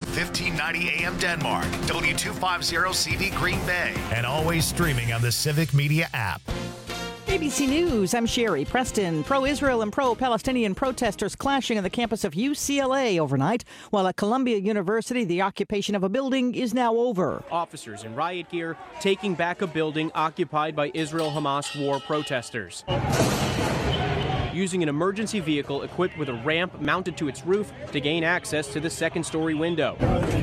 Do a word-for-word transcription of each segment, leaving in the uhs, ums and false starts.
fifteen ninety A M Denmark, W two fifty C V Green Bay, and always streaming on the Civic Media app. A B C News, I'm Sherry Preston. Pro-Israel and pro-Palestinian protesters clashing on the campus of U C L A overnight, while at Columbia University, the occupation of a building is now over. Officers in riot gear taking back a building occupied by Israel-Hamas war protesters. Using an emergency vehicle equipped with a ramp mounted to its roof to gain access to the second-story window.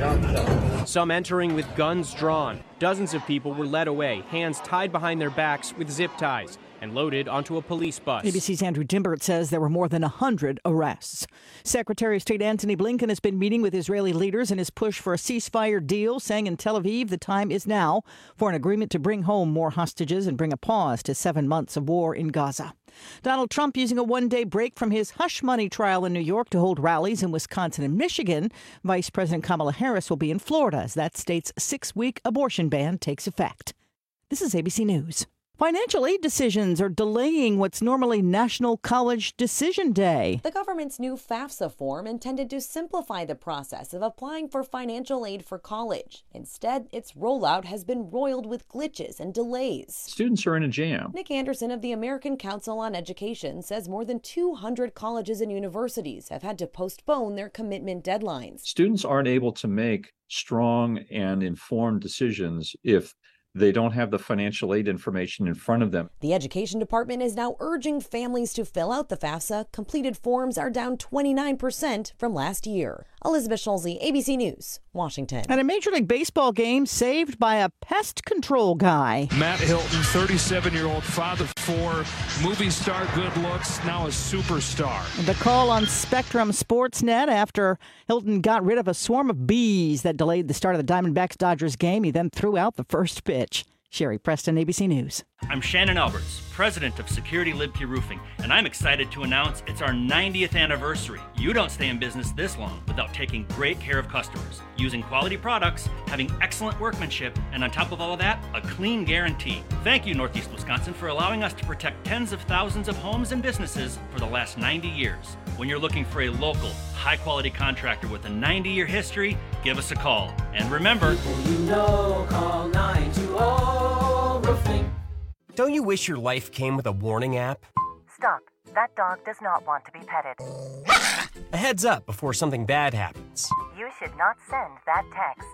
Some entering with guns drawn. Dozens of people were led away, hands tied behind their backs with zip ties, and loaded onto a police bus. A B C's Andrew Dimbert says there were more than one hundred arrests. Secretary of State Antony Blinken has been meeting with Israeli leaders in his push for a ceasefire deal, saying in Tel Aviv the time is now for an agreement to bring home more hostages and bring a pause to seven months of war in Gaza. Donald Trump using a one-day break from his hush money trial in New York to hold rallies in Wisconsin and Michigan. Vice President Kamala Harris will be in Florida as that state's six-week abortion ban takes effect. This is A B C News. Financial aid decisions are delaying what's normally National College Decision Day. The government's new FAFSA form intended to simplify the process of applying for financial aid for college. Instead, its rollout has been roiled with glitches and delays. Students are in a jam. Nick Anderson of the American Council on Education says more than two hundred colleges and universities have had to postpone their commitment deadlines. Students aren't able to make strong and informed decisions if they don't have the financial aid information in front of them. The Education Department is now urging families to fill out the FAFSA. Completed forms are down twenty-nine percent from last year. Elizabeth Schulze, A B C News, Washington. And a Major League Baseball game saved by a pest control guy. Matt Hilton, thirty-seven-year-old father of four, movie star, good looks, now a superstar. The call on Spectrum Sportsnet after Hilton got rid of a swarm of bees that delayed the start of the Diamondbacks-Dodgers game. He then threw out the first pitch. Sherry Preston, A B C News. I'm Shannon Alberts, president of Security Liebke Roofing, and I'm excited to announce it's our ninetieth anniversary. You don't stay in business this long without taking great care of customers, using quality products, having excellent workmanship, and on top of all of that, a clean guarantee. Thank you, Northeast Wisconsin, for allowing us to protect tens of thousands of homes and businesses for the last ninety years. When you're looking for a local, high-quality contractor with a ninety-year history, give us a call. And remember, people you know, call nine two zero roofing. Don't you wish your life came with a warning app? Stop. That dog does not want to be petted. A heads up before something bad happens. You should not send that text.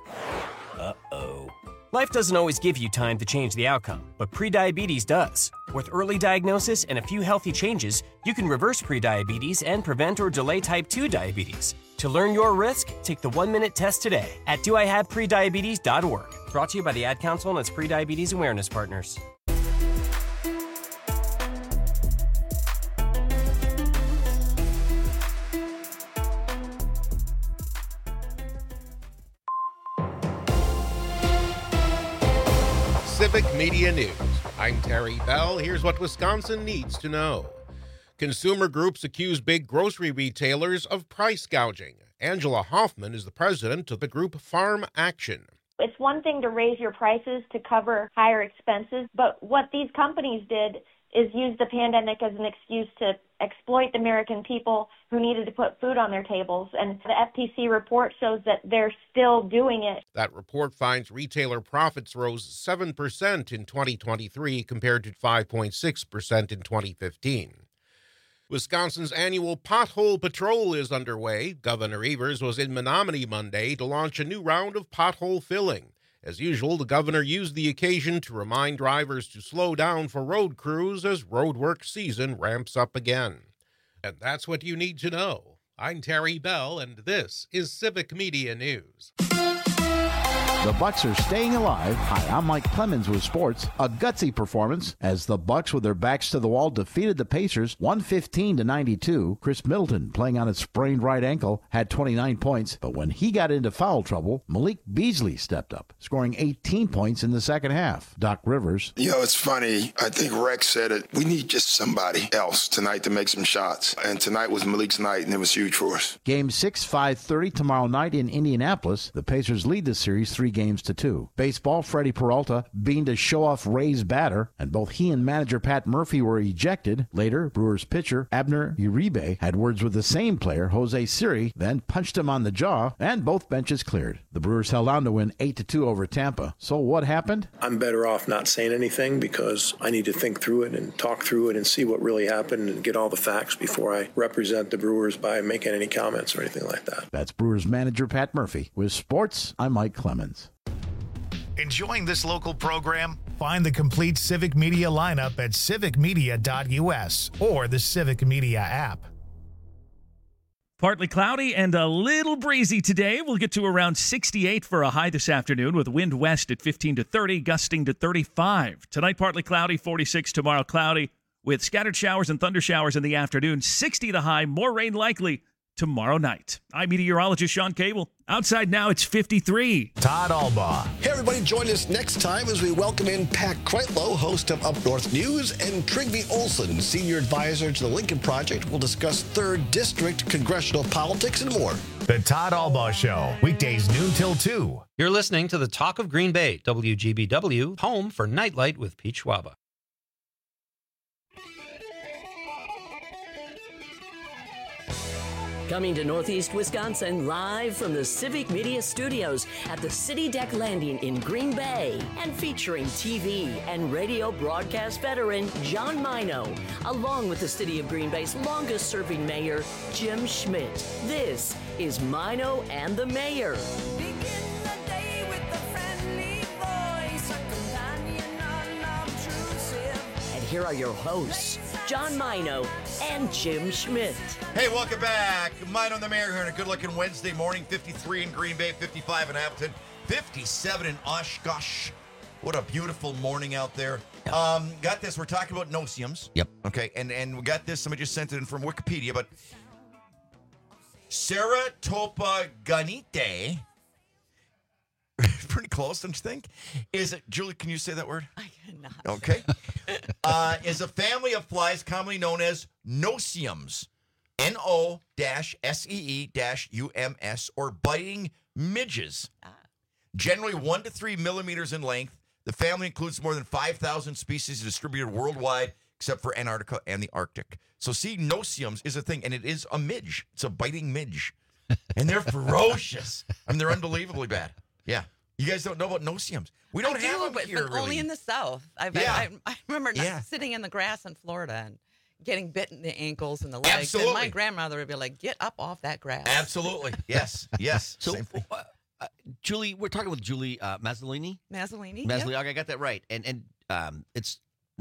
Uh-oh. Life doesn't always give you time to change the outcome, but prediabetes does. With early diagnosis and a few healthy changes, you can reverse prediabetes and prevent or delay type two diabetes. To learn your risk, take the one-minute test today at do I have prediabetes dot org. Brought to you by the Ad Council and its Prediabetes Awareness Partners. Civic Media News. I'm Terry Bell. Here's what Wisconsin needs to know. Consumer groups accuse big grocery retailers of price gouging. Angela Hoffman is the president of the group Farm Action. It's one thing to raise your prices to cover higher expenses, but what these companies did is use the pandemic as an excuse to exploit the American people who needed to put food on their tables. And the F T C report shows that they're still doing it. That report finds retailer profits rose seven percent in twenty twenty-three compared to five point six percent in twenty fifteen. Wisconsin's annual Pothole Patrol is underway. Governor Evers was in Menominee Monday to launch a new round of pothole filling. As usual, the governor used the occasion to remind drivers to slow down for road crews as roadwork season ramps up again. And that's what you need to know. I'm Terry Bell, and this is Civic Media News. The Bucs are staying alive. Hi, I'm Mike Clemens with sports. A gutsy performance as the Bucs, with their backs to the wall, defeated the Pacers one fifteen to ninety-two. Chris Middleton, playing on his sprained right ankle, had twenty-nine points. But when he got into foul trouble, Malik Beasley stepped up, scoring eighteen points in the second half. Doc Rivers. You know, it's funny. I think Rex said it. We need just somebody else tonight to make some shots. And tonight was Malik's night, and it was huge for us. Game six, five thirty tomorrow night in Indianapolis. The Pacers lead the series three games to two. Baseball, Freddie Peralta being to show off Ray's batter, and both he and manager Pat Murphy were ejected. Later, Brewers pitcher Abner Uribe had words with the same player, Jose Siri, then punched him on the jaw, and both benches cleared. The Brewers held on to win eight to two over Tampa. So what happened? I'm better off not saying anything because I need to think through it and talk through it and see what really happened and get all the facts before I represent the Brewers by making any comments or anything like that. That's Brewers manager Pat Murphy. With sports, I'm Mike Clemens. Enjoying this local program? Find the complete Civic Media lineup at civic media dot u s or the Civic Media app. Partly cloudy and a little breezy today. We'll get to around sixty-eight for a high this afternoon with wind west at fifteen to thirty, gusting to thirty-five. Tonight, partly cloudy, forty-six. Tomorrow, cloudy with scattered showers and thunder showers in the afternoon. sixty the high, more rain likely tomorrow night. I'm meteorologist Sean Cable. Outside now, it's fifty-three. Todd Albaugh. Hey, everybody, join us next time as we welcome in Pat Kreitlow, host of Up North News, and Trygve Olsen, senior advisor to the Lincoln Project. We'll discuss third District congressional politics and more. The Todd Albaugh Show, weekdays noon till two. You're listening to the Talk of Green Bay, W G B W, home for Nightlight with Pete Schwaba. Coming to Northeast Wisconsin live from the Civic Media Studios at the City Deck Landing in Green Bay and featuring T V and radio broadcast veteran John Mino, along with the City of Green Bay's longest serving mayor, Jim Schmidt. This is Mino and the Mayor. And here are your hosts, John Mino and Jim Schmidt. Hey, welcome back. Mino and the Mayor here on a good-looking Wednesday morning. fifty-three in Green Bay, fifty-five in Appleton, fifty-seven in Oshkosh. What a beautiful morning out there. Yep. Um, got this. We're talking about no-see-ums. Yep. Okay, and, and we got this. Somebody just sent it in from Wikipedia, but Ceratopaganite, pretty close, don't you think? Is it, Julie, can you say that word? I cannot. Okay. uh, is a family of flies commonly known as no-see-ums. N O S E E U M S, or biting midges. Ah. Generally one to three millimeters in length. The family includes more than five thousand species distributed worldwide, except for Antarctica and the Arctic. So see, no-see-ums is a thing, and it is a midge. It's a biting midge. And they're ferocious. I mean, they're unbelievably bad. Yeah. You guys don't know about no-see-ums. We don't I have do, them but, here, but really. only in the South. I've, Yeah. I, I remember Yeah. sitting in the grass in Florida and getting bit in the ankles and the legs. Absolutely. And my grandmother would be like, get up off that grass. Absolutely. Yes. Yes. So, Same thing. uh, uh, Julie, we're talking with Julie uh, Mazzolini. Mazzolini. Mazzolini. Yep. Okay, I got that right. And and um, it's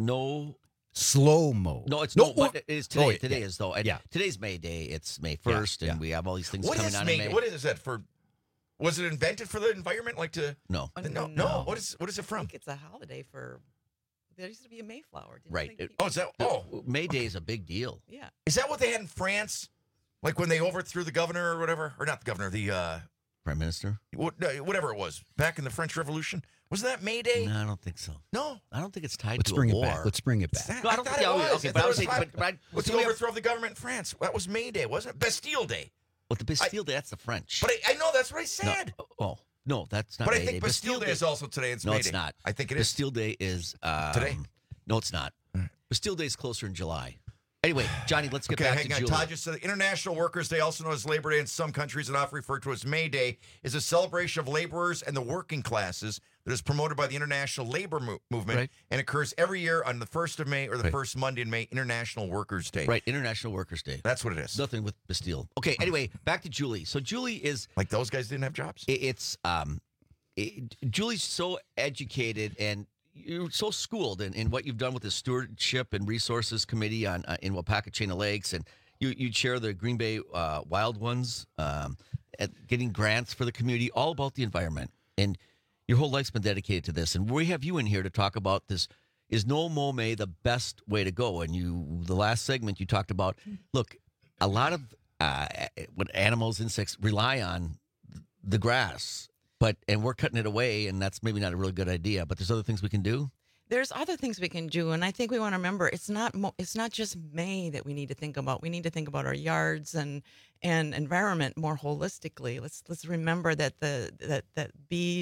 no slow mo. No, it's No, no. But it is today. oh, yeah, today yeah. is though. And Yeah. Today's May Day. It's May Yeah, first, yeah. and we have all these things What coming is on May? in May. What is that for? Was it invented for the environment? Like to? No. No. No. What is? What is it I from? think it's a holiday for. There used to be a Mayflower. Didn't you Right. think It- people- Oh, is that? Oh, May Day is a big deal. yeah. is that what they had in France? Like when they overthrew the governor or whatever, or not the governor, the uh, Prime Minister. what- no, whatever it was back in the French Revolution. Wasn't that May Day? No, I don't think so. No. I don't think it's tied Let's to bring a it war. back. Let's bring it back. That- No, I don't thought think- it yeah, was. okay, I but I thought was it saying- but- but- What's so the we have- overthrow of the government in France? That was May Day, wasn't it? Bastille Day. Well, the Bastille Day, that's the French. But I, I know that's what I said. No, oh, no, that's not But I May think Day. Bastille Day is also today. It's No, May it's Day. not. I think it is. Bastille Day is um, Today? No, it's not. Bastille Day is closer in July. Anyway, Johnny, let's get Okay, back hang to on. Julie. Todd just said International Workers' Day, also known as Labor Day in some countries and often referred to as May Day, is a celebration of laborers and the working classes that is promoted by the International Labor Mo- Movement Right. and occurs every year on the first of May or the Right. first Monday in May, International Workers' Day. Right, International Workers' Day. That's what it is. Nothing with Bastille. Okay, anyway, back to Julie. So Julie is Like those guys didn't have jobs? it- it's um it, Julie's so educated and you're so schooled in, in what you've done with the Stewardship and Resources Committee on uh, in Wapaka Chain of Lakes, and you you chair the Green Bay uh, Wild Ones, um, at getting grants for the community, all about the environment. And your whole life's been dedicated to this. And we have you in here to talk about this. Is no mow May the best way to go? And you, the last segment, you talked about, look, a lot of uh, what animals, insects rely on the grass. But and we're cutting it away, and that's maybe not a really good idea. But there's other things we can do. There's other things we can do, and I think we want to remember it's not mo- it's not just May that we need to think about. We need to think about our yards and and environment more holistically. Let's let's remember that the that that bees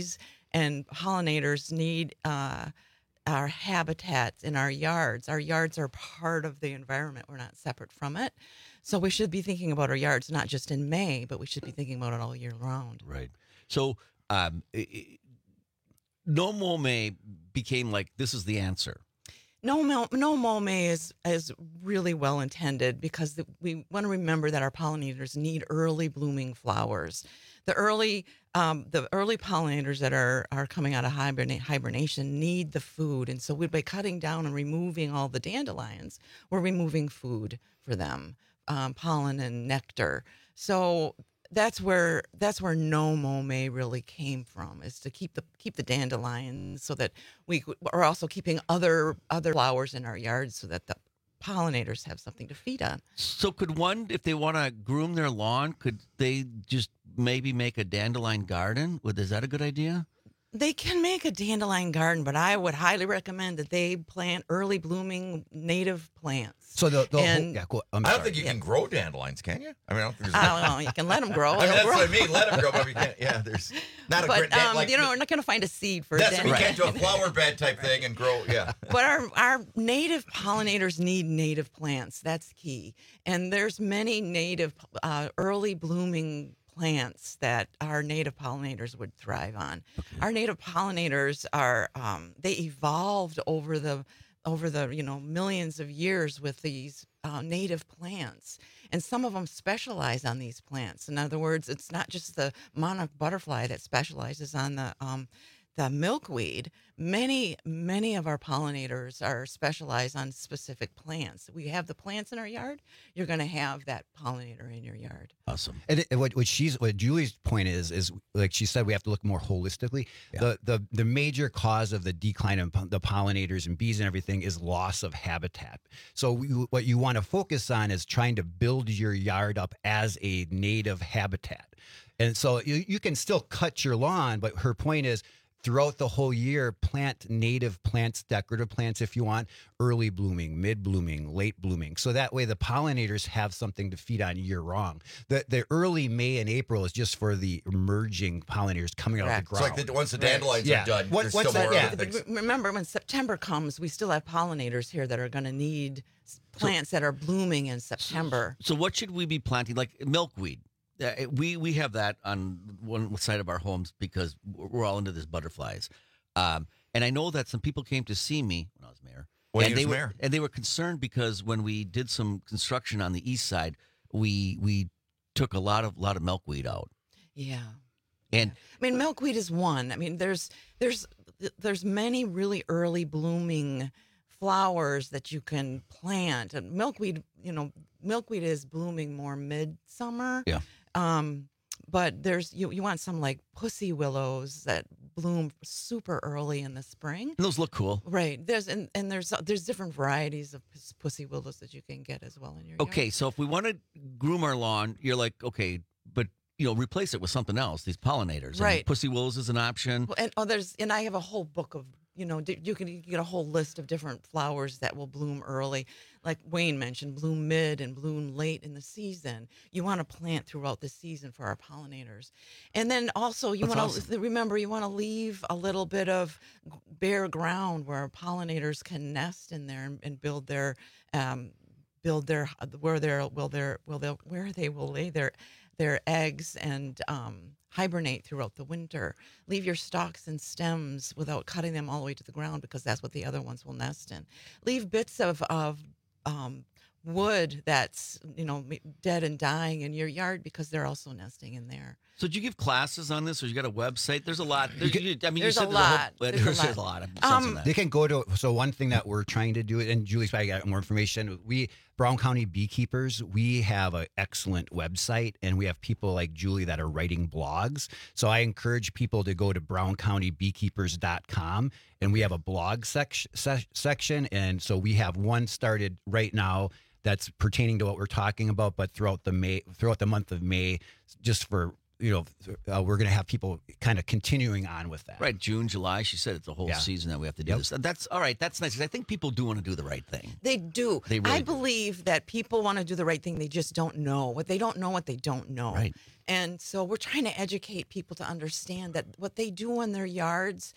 and pollinators need uh, our habitats in our yards. Our yards are part of the environment. We're not separate from it. So we should be thinking about our yards not just in May, but we should be thinking about it all year round. Right. So um, it, it, no mow May became like, this is the answer. No, no, no mow May is is really well intended because the, we want to remember that our pollinators need early blooming flowers. The early um, the early pollinators that are, are coming out of hibernate, hibernation need the food, and so we by cutting down and removing all the dandelions, we're removing food for them, um, pollen and nectar. So that's where that's where no mow May really came from, is to keep the keep the dandelions so that we are also keeping other other flowers in our yards so that the pollinators have something to feed on. So could one, if they want to groom their lawn, could they just maybe make a dandelion garden? Would, is that a good idea? They can make a dandelion garden, but I would highly recommend that they plant early blooming native plants. So the, the And- whole, yeah, go, I'm I don't sorry. think you can grow dandelions, can you? I mean, I don't think there's. I don't know. You can let them grow. I mean, They'll that's grow. what I mean. Let them grow, but we can't. Yeah, there's not a But great. um, like, you know, we're not going to find a seed for a that's we dandelion. can't do a flower bed type thing and grow. Yeah. But our, our native pollinators need native plants. That's key. And there's many native uh, early blooming plants that our native pollinators would thrive on. Our native pollinators are um, they evolved over the over the you know millions of years with these uh, native plants, and some of them specialize on these plants. In other words, it's not just the monarch butterfly that specializes on the um, the milkweed. Many, many of our pollinators are specialized on specific plants. We have the plants in our yard. You're going to have that pollinator in your yard. Awesome. And it, what, what she's what Julie's point is is like she said, we have to look more holistically. The the the major cause of the decline of po- the pollinators and bees and everything is loss of habitat. So we, what you want to focus on is trying to build your yard up as a native habitat. And so you, you can still cut your lawn, but her point is, throughout the whole year, plant native plants, decorative plants if you want, early blooming, mid blooming, late blooming. So that way the pollinators have something to feed on year round. The the early May and April is just for the emerging pollinators coming out of the It's ground. like the, once the dandelions Yeah. are done, Once- there's once still that- more yeah. other things. Remember, when September comes, we still have pollinators here that are going to need plants that are blooming in September. So what should we be planting? Like milkweed. Uh, we we have that on one side of our homes because we're all into this butterflies. Um, and I know that some people came to see me when I was mayor. When and he they was were, mayor. And they were concerned because when we did some construction on the east side, we we took a lot of lot of milkweed out. Yeah. And I mean, milkweed is one. I mean, there's there's there's many really early blooming flowers that you can plant. And milkweed, you know, milkweed is blooming more midsummer. Yeah. Um, but there's you you want some like pussy willows that bloom super early in the spring. And those look cool. Right. There's and, and there's there's different varieties of pus- pussy willows that you can get as well in your Okay, yard. so if we want to groom our lawn, you're like, okay, but you know, replace it with something else. These pollinators. And Right. pussy willows is an option. Well, and oh, there's and I have a whole book of you know di- you can you get a whole list of different flowers that will bloom early, like Wayne mentioned, bloom mid and bloom late in the season. You want to plant throughout the season for our pollinators, and then also you That's want to awesome. remember you want to leave a little bit of bare ground where our pollinators can nest in there and, and build their um, build their where their will their will they where they will lay their their eggs and um, hibernate throughout the winter. Leave your stalks and stems without cutting them all the way to the ground because that's what the other ones will nest in. Leave bits of of um, wood that's you know dead and dying in your yard because they're also nesting in there. So did you give classes on this, or you got a website? There's a lot. There's, you, I mean, There's you a said lot. There's a, There's whole, a there's lot. a lot. of sense Um, in that. They can go to, so one thing that we're trying to do, and Julie's probably got more information. We, Brown County Beekeepers, we have an excellent website, and we have people like Julie that are writing blogs. So I encourage people to go to brown county beekeepers dot com, and we have a blog sec- se- section. And so we have one started right now that's pertaining to what we're talking about, but throughout the May, throughout the month of May, just for you know, uh, we're going to have people kind of continuing on with that. Right, June, July. She said it's a whole Yeah. season that we have to do Yep. this. That's all right. That's nice because I think people do want to do the right thing. They do. They really I do. believe that people want to do the right thing. They just don't know. What they don't know what they don't know. Right. And so we're trying to educate people to understand that what they do in their yards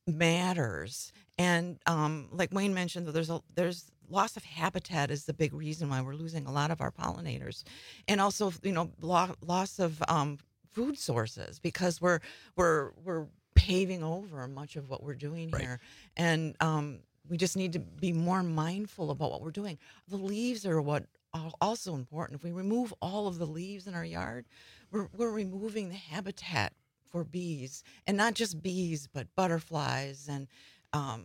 matters. And um, like Wayne mentioned, there's a there's loss of habitat is the big reason why we're losing a lot of our pollinators, and also you know lo- loss of um, food sources because we're we're we're paving over much of what we're doing Right. here, and um, we just need to be more mindful about what we're doing. The leaves are what are also important. If we remove all of the leaves in our yard, we're we're removing the habitat for bees, and not just bees, but butterflies and um,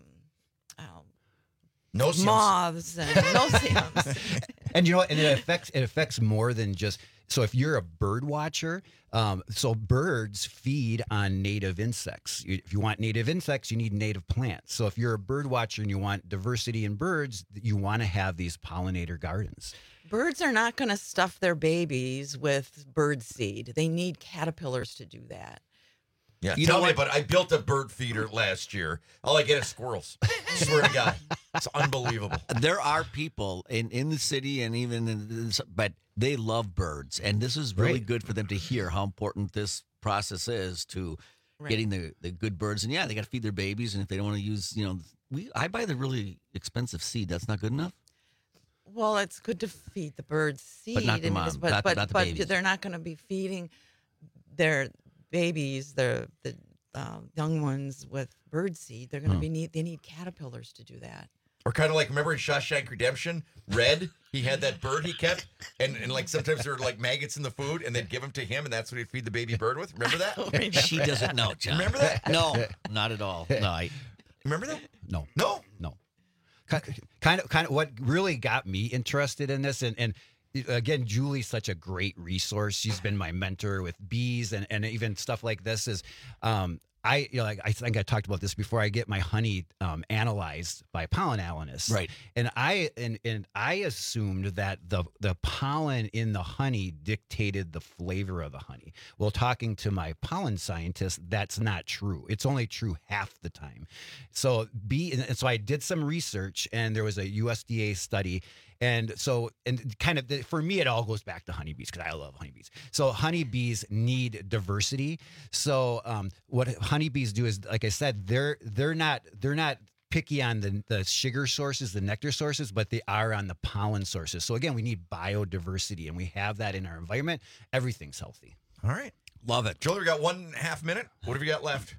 um, No-see-ums. moths and no-see-ums. And you know, and it affects it affects more than just. So if you're a bird watcher, um, so birds feed on native insects. You- If you want native insects, you need native plants. So if you're a bird watcher and you want diversity in birds, you want to have these pollinator gardens. Birds are not going to stuff their babies with bird seed. They need caterpillars to do that. Yeah, You tell know me, what? but I built a bird feeder last year. All I get is squirrels. Swear to God, it's unbelievable. There are people in, in the city and even in this, but they love birds, and this is really Right. good for them to hear how important this process is to Right. getting the, the good birds. And yeah, they got to feed their babies, and if they don't want to use, you know, we I buy the really expensive seed. That's not good enough. Well, it's good to feed the birds seed, But not the and mom, because- but not- but, not the but babies. they're not going to be feeding their babies, their the uh, young ones with bird seed. They're going to Hmm. be need they need caterpillars to do that. Or kind of like, remember in Shawshank Redemption, Red, he had that bird he kept, and, and like sometimes there were like maggots in the food, and they'd give them to him, and that's what he'd feed the baby bird with. Remember that? She doesn't know, John. Remember that? No, not at all. No, I, Remember that? No, No. no. Ki- Kind of, kind of. What really got me interested in this, and and again, Julie's such a great resource. She's been my mentor with bees and and even stuff like this. Is um, I you know, like I think I talked about this before. I get my honey um, analyzed by pollen analysts, Right. And I and and I assumed that the the pollen in the honey dictated the flavor of the honey. Well, talking to my pollen scientist, that's not true. It's only true half the time. So bee and so I did some research, and there was a U S D A study. And so, and kind of the, for me, it all goes back to honeybees because I love honeybees. So honeybees need diversity. So um, what honeybees do is, like I said, they're they're not they're not picky on the the sugar sources, the nectar sources, but they are on the pollen sources. So again, we need biodiversity, and we have that in our environment. Everything's healthy. All right. love it. Julie, we got one half minute. What have you got left?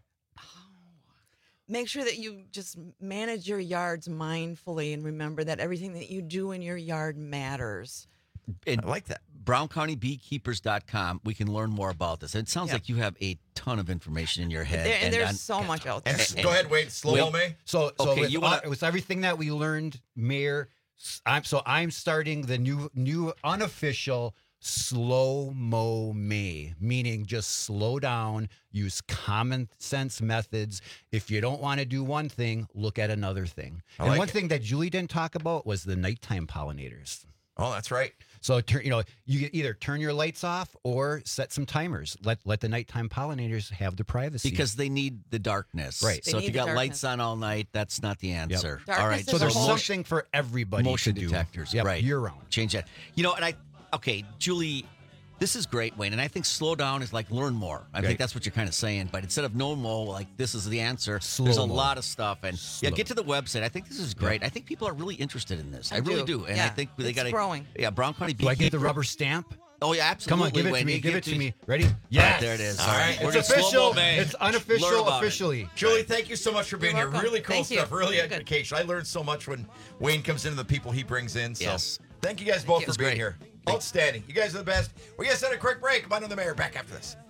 Make sure that you just manage your yards mindfully and remember that everything that you do in your yard matters. And I like that. brown county beekeepers dot com. We can learn more about this. It sounds Yeah. like you have a ton of information in your head. There, and, there's on- so much out there. And, go ahead, Wade. Slow Well, May. So, so Okay, with, you wanna- all- with everything that we learned, Mayor, s- I'm so I'm starting the new new unofficial slow mo May, meaning just slow down, use common sense methods. If you don't want to do one thing, look at another thing. I and like one it. thing that Julie didn't talk about was the nighttime pollinators. Oh, that's right. So turn, you know, you can either turn your lights off or set some timers. Let let the nighttime pollinators have the privacy because they need the darkness. Right. So They if you need the got darkness. lights on all night, that's not the answer. Darkness All right. is So there's a whole- something for everybody motion to do. detectors. Yep, right. year round. Change that. You know, and I, okay, Julie, this is great, Wayne. And I think slow down is like learn more. I Right. think that's what you're kind of saying. But instead of no more, like this is the answer, Slow there's a mo. lot of stuff. And yeah, Slow. get to the website. I think this is great. I think people are really interested in this. I, I really do. do. And Yeah. I think they It's got to. growing. Yeah, Brown County Do I get the Beekeeper- rubber stamp? Oh, yeah, absolutely. Come on, give it to Wayne. me. You Give it to me. Ready? Yes. There it is. All right. We're It's gonna slow-mo official. May. It's Learn unofficial. about it. Officially. Julie, thank you so much for being You're here. welcome. Really cool Thank you. stuff. Really You're good. education. I learned so much when Wayne comes into the people he brings in. So Yes. thank you guys both you. for It's being great. here. Outstanding. You guys are the best. We're going to send a quick break. Come on to the mayor. Back after this.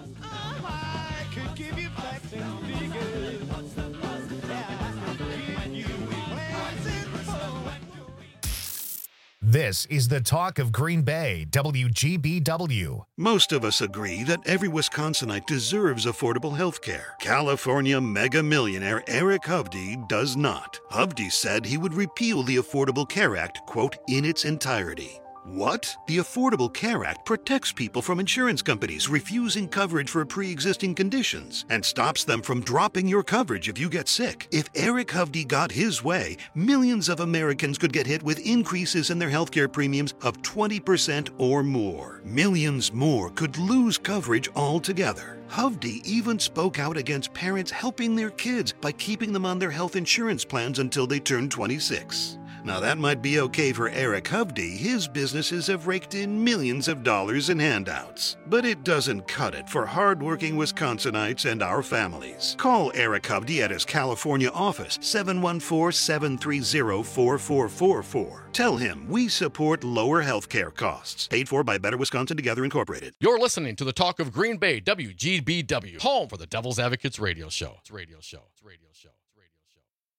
This is the talk of Green Bay, W G B W. Most of us agree that every Wisconsinite deserves affordable health care. California mega millionaire Eric Hovde does not. Hovde said he would repeal the Affordable Care Act, quote, in its entirety. What? The Affordable Care Act protects people from insurance companies refusing coverage for pre-existing conditions and stops them from dropping your coverage if you get sick. If Eric Hovde got his way, millions of Americans could get hit with increases in their healthcare premiums of twenty percent or more. Millions more could lose coverage altogether. Hovde even spoke out against parents helping their kids by keeping them on their health insurance plans until they turn twenty-six. Now that might be okay for Eric Hovde. His businesses have raked in millions of dollars in handouts. But it doesn't cut it for hardworking Wisconsinites and our families. Call Eric Hovde at his California office, seven one four, seven three zero, four four four four. Tell him we support lower health care costs. Paid for by Better Wisconsin Together Incorporated. You're listening to the Talk of Green Bay, W G B W, home for the Devil's Advocates radio show. It's radio show. It's radio show. It's radio show.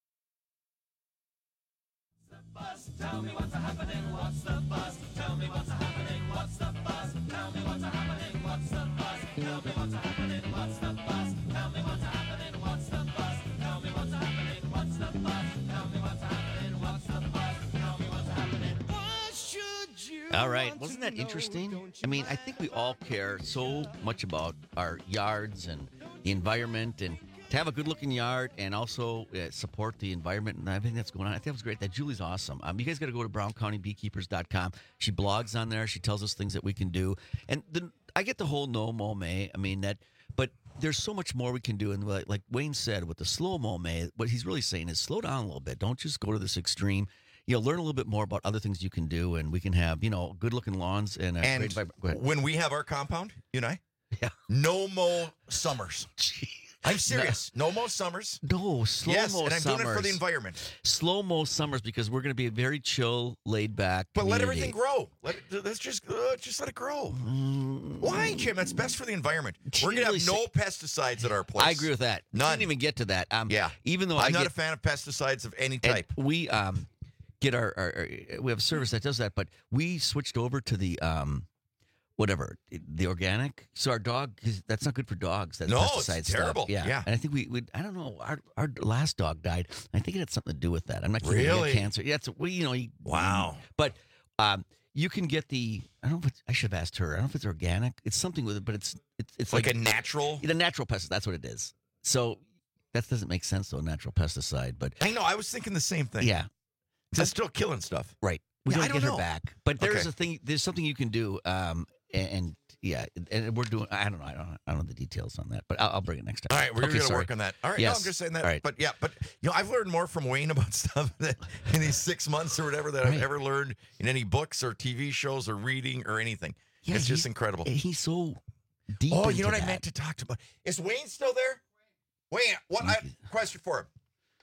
Bus, tell me what's happening, what's the bus? Tell me what's happening, what's the bus? Tell me what's happening, what's the bus? Tell me what's happening, what's the bus? Tell me what's happening, what's the bus? Tell me what's happening, what's the bus? Tell me what's happening, what's the bus? Tell me what's happening. What should you All right. Wasn't that interesting? I mean, I think we all care so much about our yards and the environment, and to have a good-looking yard and also uh, support the environment and everything that's going on. I think that was great. That Julie's awesome. Um, you guys got to go to brown county beekeepers dot com. She blogs on there. She tells us things that we can do. And the, I get the whole no mow may. I mean, that, but there's so much more we can do. And like, like Wayne said, with the slow mow may, what he's really saying is slow down a little bit. Don't just go to this extreme. You know, learn a little bit more about other things you can do, and we can have, you know, good-looking lawns and, a And great vib- Go ahead. when we have our compound, you and I, yeah. no mow summers. I'm serious. No, no mow summers. No, slow yes, mo and I'm summers. doing it for the environment. Slow mo summers because we're going to be a very chill, laid back. But let community. everything grow. Let it, let's just uh, just let it grow. Mm. Why, Jim? That's best for the environment. We're gonna Really have no say- pesticides at our place. I agree with that. None. Didn't even get to that. Um, Yeah. Even though I'm I not get, a fan of pesticides of any and type. we um get our, our, our we have a service that does that, but we switched over to the um whatever the organic. So our dog, that's not good for dogs. That No, it's pesticide terrible. Stuff. Yeah. Yeah. And I think we, we I don't know. Our our last dog died. I think it had something to do with that. I'm not kidding. He had Really? cancer. Yeah. It's well, you know. He, Wow. But um. You can get the. I don't know if it's, I should have asked her. I don't know if it's organic. It's something with it, but it's it's it's Like like, a natural? The natural pesticide. That's what it is. So that doesn't make sense though. Natural pesticide, but I know. I was thinking the same thing. yeah, That's still killing stuff. right. We Yeah, got I to don't get know. her back. But there's Okay. a thing. There's something you can do. Um, and, and yeah, and we're doing. I don't know. I don't. I don't know the details on that, but I'll, I'll bring it next time. All right, we're Okay, going to sorry. work on that. All right, Yes. no, I'm just saying that. All right. But yeah, but you know, I've learned more from Wayne about stuff that in these six months or whatever that I've Right. ever learned in any books or T V shows or reading or anything. Yeah, it's just he's- incredible. He's so deep. Oh, you know into what I that. meant to talk about? Is Wayne still there? Wayne, what I, question for him?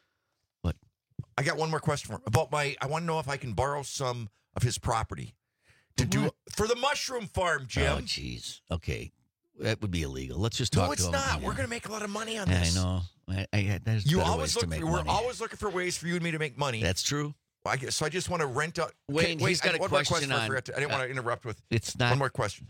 What? I got one more question for him about my. I want to know if I can borrow some of his property to do for the mushroom farm, Jim. Oh, jeez. Okay, that would be illegal. Let's just talk no, it's to him. not. Yeah. We're going to make a lot of money on Yeah, this. I know. I, I, there's You better always ways look. to make We're money. always looking for ways for you and me to make money. That's true. I guess, so I just want to rent out. Wayne, wait, he's got I, a one question more question. I, on- forgot to, I didn't uh, want to interrupt with. It's not. One more question.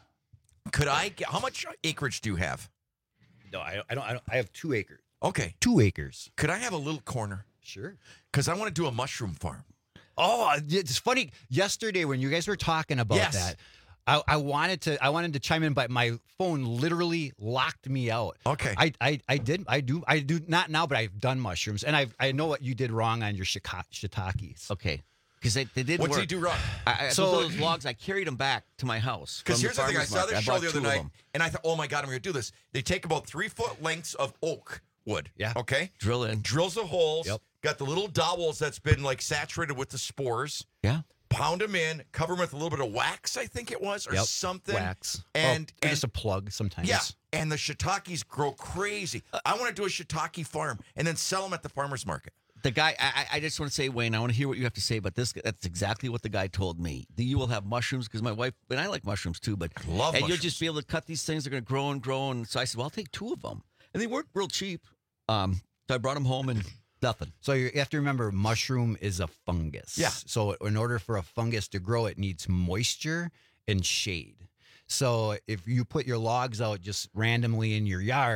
Could I get how much acreage do you have? No, I, I don't. I don't. I have two acres. Okay, Two acres. could I have a little corner? Sure. Because I want to do a mushroom farm. Oh, it's funny. Yesterday when you guys were talking about Yes. that, I, I wanted to. I wanted to chime in, but my phone literally locked me out. Okay. I, I, I did. I do. I do not now, but I've done mushrooms, and I I know what you did wrong on your shika- shiitakes. Okay. Because they, they did What work. did you do wrong? I, I, So- those, those logs, I carried them back to my house. Because from here's the thing, I farmer's saw market. this show bought the other two of night, them. and I thought, oh my god, I'm going to do this. They take about three foot lengths of oak wood. Yeah. Okay. Drill in. Drills the holes. Yep. Got the little dowels that's been like saturated with the spores. Yeah. Pound them in. Cover them with a little bit of wax, I think it was, or Yep. something. Wax And, oh, and just a plug sometimes. yeah, and the shiitakes grow crazy. I want to do a shiitake farm and then sell them at the farmer's market. The guy, I, I just want to say, Wayne, I want to hear what you have to say about this. That's exactly what the guy told me. That you will have mushrooms because my wife, and I like mushrooms too, but I love and mushrooms. you'll just be able to cut these things. They're going to grow and grow. And so I said, well, I'll take two of them. And they weren't real cheap. Um, so I brought them home and nothing. So you have to remember, mushroom is a fungus. Yeah. So in order for a fungus to grow, it needs moisture and shade. So if you put your logs out just randomly in your yard,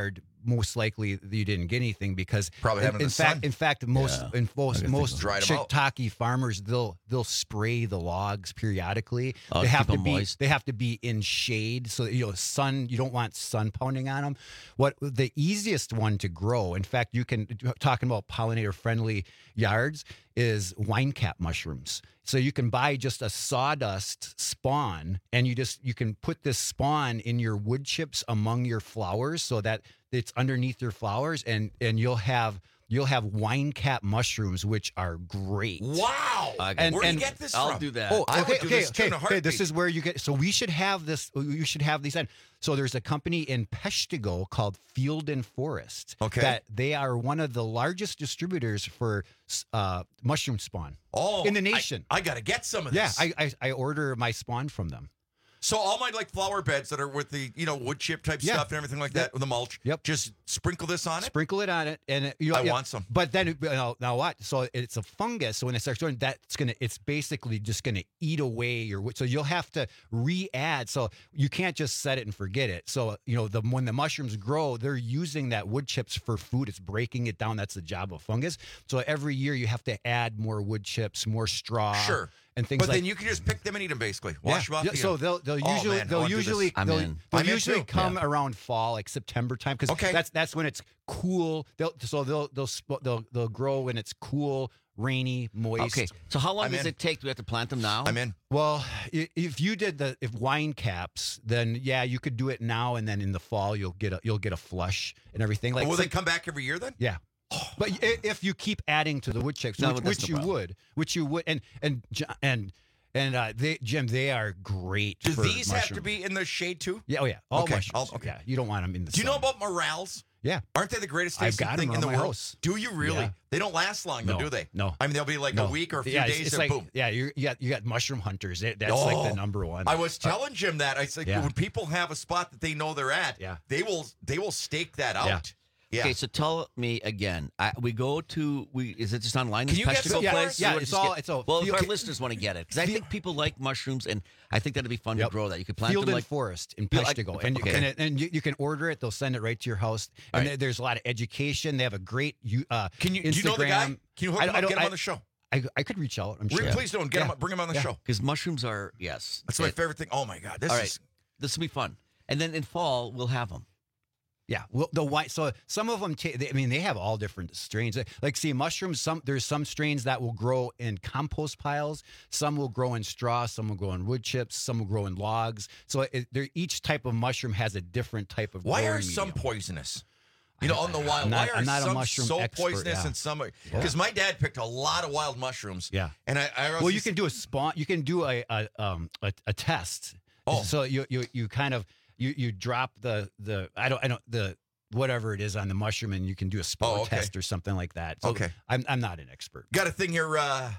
most likely you didn't get anything because Probably in, having in the fact, sun. in fact, most Yeah. in most, I think most it dried 'em out. shiitake farmers they'll they'll spray the logs periodically. Oh, they to have keep to 'em be moist. they have to be in shade, so you know sun. You don't want sun pounding on them. What the easiest one to grow? In fact, you can talking about pollinator friendly yards is wine cap mushrooms. So you can buy just a sawdust spawn, and you just you can put this spawn in your wood chips among your flowers, so that it's underneath your flowers, and and you'll have. You'll have wine cap mushrooms, which are great. Wow! Okay. Where do you get this I'll from? do that. Oh, I okay, would do okay, this too okay, in a okay. heartbeat. This is where you get. So we should have this. You should have these. in. So there's a company in Peshtigo called Field and Forest. Okay. That they are one of the largest distributors for uh, mushroom spawn. Oh, in the nation. I, I got to get some of Yeah, this. I, I I order my spawn from them. So all my like flower beds that are with the you know wood chip type Yeah. stuff and everything like that with the mulch. Yep. Just sprinkle this on it. Sprinkle it on it, and it, you, I yeah, want some. But then it- now, now what? So it's a fungus. So when it starts growing, that's gonna. It's basically just gonna eat away your. wood. So you'll have to re-add. So you can't just set it and forget it. So you know the when the mushrooms grow, they're using that wood chips for food. It's breaking it down. That's the job of fungus. So every year you have to add more wood chips, more straw, Sure. and things But like. then you can just pick them and eat them basically. Wash them off. Yeah, the, so uh, they'll they'll oh, usually man, I they'll wanna do this. usually I'm they'll, in. they'll I'm in usually too. come Yeah. around fall, like September time, because Okay. that's that's when it's cool. They'll so they'll they'll sp- they'll they'll grow when it's cool, rainy, moist. Okay. So how long I'm does in. it take? Do we have to plant them now? I'm in. Well, i- if you did the if wine caps, then yeah, you could do it now, and then in the fall you'll get a you'll get a flush and everything. Like Will some- they come back every year then? yeah. But i- if you keep adding to the wood chips, No, which, that's which no you problem. would, which you would, and and J- and and uh, they, Jim, they are great. Do for these have to mushrooms. be in the shade too? Yeah, oh yeah, all Okay, mushrooms. I'll- okay. Yeah, you don't want them in the. Do you know sun. about morels? Yeah, Aren't they the greatest I've tasting got 'em thing in around the my world? house. Do you really? Yeah. They don't last long, no, though, do they? No, I mean, they'll be like no. a week or a few yeah, it's- days it's and like, boom. Yeah, you, you got you got mushroom hunters. It- That's like the Oh, number one. I was telling Jim that. I said Yeah. when people have a spot that they know they're at, Yeah. they will they will stake that out. Yeah. Yeah. Okay, so tell me again. I, we go to we. Is it just online? Can This you get Peshtigo some yeah, for place? us? yeah, Or it's just all get- it's all. Well, if Field- our listeners want to get it, because I think people like mushrooms, and I think that'd be fun Yep. to grow that. You could plant Field them and like Forest in Yeah, like- Peshtigo, and you okay. can and you, you can order it. They'll send it right to your house. And Right. there- there's a lot of education. They have a great you. Uh, Can you Instagram. do you know the guy? Can you hook I- him I up, don't- get him I- on the show? I, I could reach out. I'm Re- sure. Please don't get Yeah. him. Bring him on the Yeah. show. because mushrooms are yes. That's my It- favorite thing. Oh my god, this all is right, this will be fun. And then in fall we'll have them. Yeah, well, the white. So some of them, ta- they, I mean, they have all different strains. Like, see, mushrooms. Some there's some strains that will grow in compost piles. Some will grow in straw. Some will grow in wood chips. Some will grow in logs. So it, they're- each type of mushroom has a different type of. Why are growing some medium. poisonous? You know, on the wild, I'm not- why are I'm not a some mushroom so expert, poisonous yeah. and some? Yeah. Because my dad picked a lot of wild mushrooms. Yeah. and I, I Well, you can do a spawn. You can do a a um a, a test. Oh. So you you you kind of you you drop the the I don't I don't the whatever it is on the mushroom, and you can do a spore Oh, okay. test or something like that. So Okay. I'm I'm not an expert. got a thing here. Uh,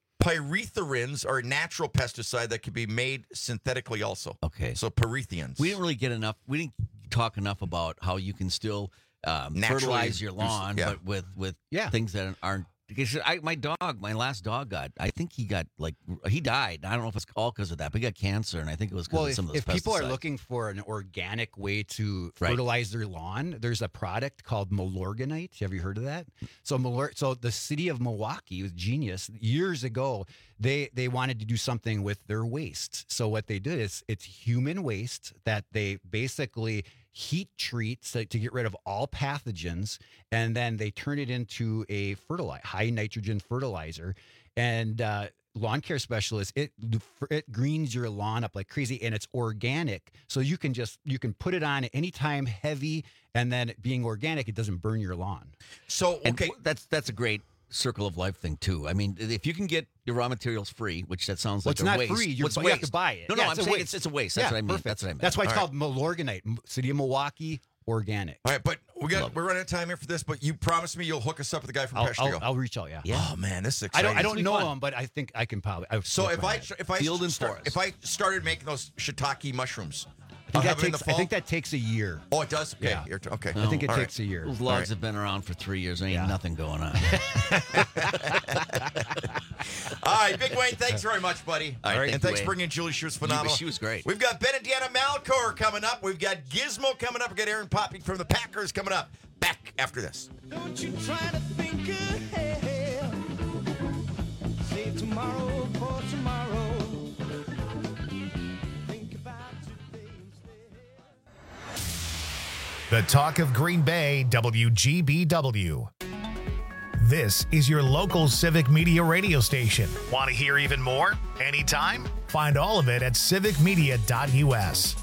Pyrethorins are a natural pesticide that can be made synthetically also. Okay. So pyrethrians. We didn't really get enough. We didn't talk enough about how you can still um, Naturally fertilize your produce- lawn, yeah. but with with Yeah. things that aren't. Because I, my dog, my last dog got. I think he got like he died. I don't know if it's all because of that, but he got cancer, and I think it was because Well, of if, some of those if people are pesticides. looking for an organic way to Right. fertilize their lawn, there's a product called Milorganite. Have you heard of that? So, Milor- so the city of Milwaukee was genius. Years ago, they they wanted to do something with their waste. So what they did is it's human waste that they basically heat treat to, to get rid of all pathogens, and then they turn it into a fertilizer, high nitrogen fertilizer, and uh, lawn care specialist, it it greens your lawn up like crazy, and it's organic, so you can just you can put it on anytime heavy, and then being organic, it doesn't burn your lawn. So And okay, that's that's a great circle of life thing too. I mean, if you can get your raw materials free, which that sounds Well, like it's a not waste. free. You're, What's you waste? have to buy it. No, no, Yeah, I'm it's a saying waste. it's it's a waste. That's Yeah, what I mean. perfect. That's what I meant. That's why it's All called Milorganite. M- City of Milwaukee, organic. all right, but we got Love we're running out of time here for this. But you promised me you'll hook us up with the guy from I'll, Peshtigo. I'll, I'll reach out. Yeah. Yeah. Oh man, this is I exciting. don't. I don't It's know gonna be fun. them, but I think I can probably. I So if I if I Field and start, forest. if I started making those shiitake mushrooms, I I'll think, have that them in the takes, I fall. think that takes a year. Oh, it does. Okay, Yeah. You're t- okay. I think it All takes a year. Those All logs right. have been around for three years. There ain't Yeah. nothing going on. All right, Big Wayne, thanks very much, buddy. All right, thank and you, thanks Wayne. for bringing Julie. She was phenomenal. She was great. We've got Ben and Deanna Malcor coming up. We've got Gizmo coming up. We've got Aaron Popping from the Packers coming up. Back after this. Don't you try to think ahead. Save tomorrow for tomorrow. Think about today instead. The talk of Green Bay, W G B W. This is your local civic media radio station. Want to hear even more? Anytime? Find all of it at civic media dot U S.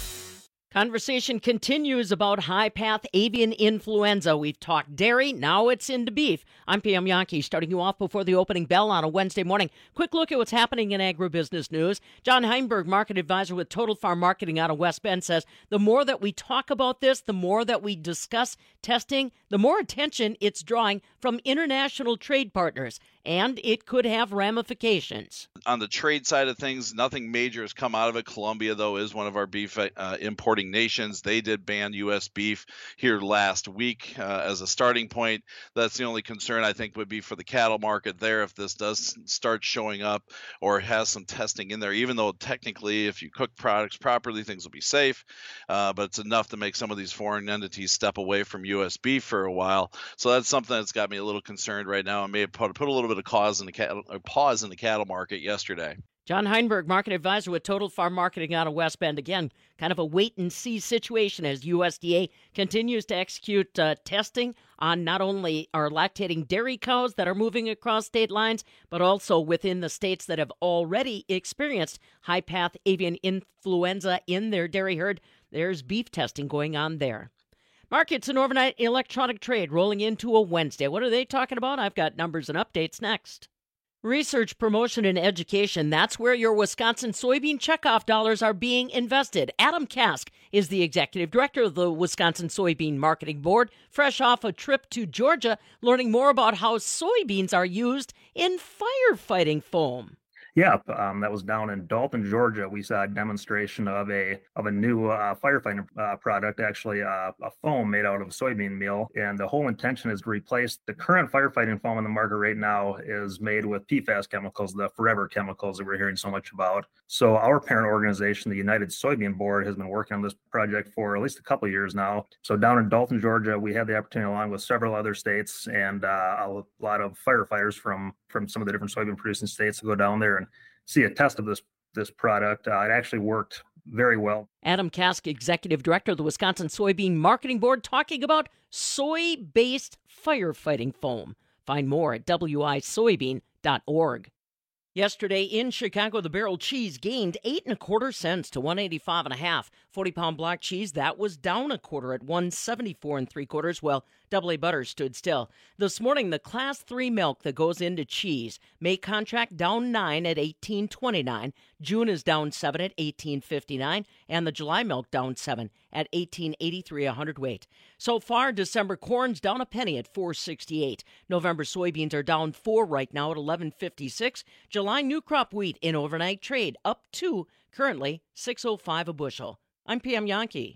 Conversation continues about high-path avian influenza. We've talked dairy, now it's into beef. I'm Pam Yankee, starting you off before the opening bell on a Wednesday morning. Quick look at what's happening in agribusiness news. John Heinberg, market advisor with Total Farm Marketing out of West Bend, says the more that we talk about this, the more that we discuss testing, the more attention it's drawing from international trade partners, and it could have ramifications. On the trade side of things, nothing major has come out of it. Colombia, though, is one of our beef uh, importing nations. They did ban U S beef here last week uh, as a starting point. That's the only concern, I think, would be for the cattle market there if this does start showing up or has some testing in there, even though technically if you cook products properly, things will be safe. Uh, but it's enough to make some of these foreign entities step away from U S beef for a while. So that's something that's got me a little concerned right now and may have put, put a little bit of cause in the cattle, or pause in the cattle market yesterday. John Heinberg, market advisor with Total Farm Marketing out of West Bend. Again, kind of a wait-and-see situation as U S D A continues to execute uh, testing on not only our lactating dairy cows that are moving across state lines, but also within the states that have already experienced high-path avian influenza in their dairy herd. There's beef testing going on there. Markets and overnight electronic trade rolling into a Wednesday. What are they talking about? I've got numbers and updates next. Research, promotion, and education. That's where your Wisconsin soybean checkoff dollars are being invested. Adam Kask is the executive director of the Wisconsin Soybean Marketing Board, fresh off a trip to Georgia, learning more about how soybeans are used in firefighting foam. Yeah, um, that was down in Dalton, Georgia. We saw a demonstration of a of a new uh, firefighting uh, product, actually uh, a foam made out of soybean meal. And the whole intention is to replace the current firefighting foam in the market right now is made with P FAS chemicals, the forever chemicals that we're hearing so much about. So our parent organization, the United Soybean Board, has been working on this project for at least a couple of years now. So down in Dalton, Georgia, we had the opportunity, along with several other states and uh, a lot of firefighters from from some of the different soybean producing states, to go down there and see a test of this this product. Uh, it actually worked very well. Adam Kask, executive director of the Wisconsin Soybean Marketing Board, talking about soy-based firefighting foam. Find more at w i soybean dot org. Yesterday in Chicago, the barrel cheese gained eight and a quarter cents to one eighty-five and a half. forty pound block cheese, that was down a quarter at one seventy-four and three quarters, while double A butter stood still. This morning, the class three milk that goes into cheese, May contract down nine at eighteen twenty-nine. June is down seven at eighteen fifty-nine, and the July milk down seven at eighteen eighty-three a hundredweight. So far, December corn's down a penny at four sixty-eight. November soybeans are down four right now at eleven fifty-six. July new crop wheat in overnight trade up two, currently six oh five a bushel. I'm Pam Yankee.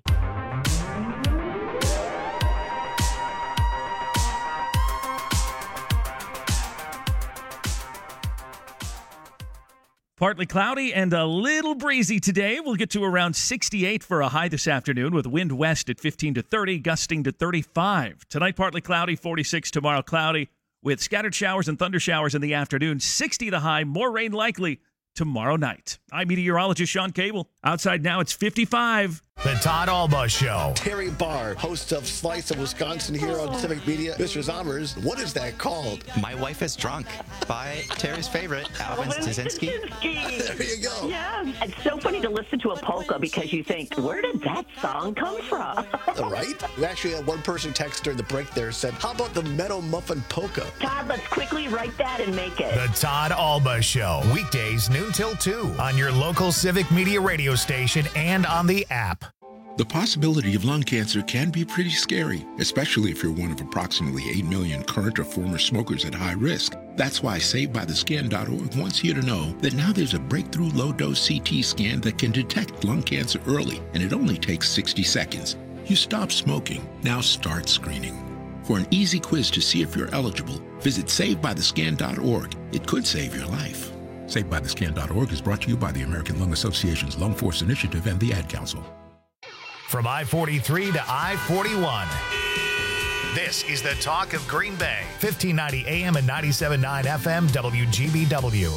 Partly cloudy and a little breezy today. We'll get to around sixty-eight for a high this afternoon with wind west at fifteen to thirty, gusting to thirty-five. Tonight, partly cloudy, forty-six. Tomorrow, cloudy with scattered showers and thunder showers in the afternoon. sixty the high, more rain likely tomorrow night. I'm meteorologist Sean Cable. Outside now, it's fifty-five. The Todd Alba Show. Terry Barr, host of Slice of Wisconsin here on Civic Media. Mister Zommers, what is that called? My Wife is Drunk by Terry's favorite, Alvin Stasinski. There you go. Yeah. It's so funny to listen to a polka because you think, where did that song come from? Right? We actually had one person text during the break there said, how about the Meadow Muffin Polka? Todd, let's quickly write that and make it. The Todd Alba Show. Weekdays noon till two on your local Civic Media radio station and on the app. The possibility of lung cancer can be pretty scary, especially if you're one of approximately eight million current or former smokers at high risk. That's why Saved By The Skin dot org wants you to know that now there's a breakthrough low-dose C T scan that can detect lung cancer early, and it only takes sixty seconds. You stop smoking. Now start screening. For an easy quiz to see if you're eligible, visit save by the scan dot org. It could save your life. save by the scan dot org is brought to you by the American Lung Association's Lung Force Initiative and the Ad Council. From I forty-three to I forty-one, this is the talk of Green Bay. fifteen ninety A M and ninety-seven point nine F M W G B W.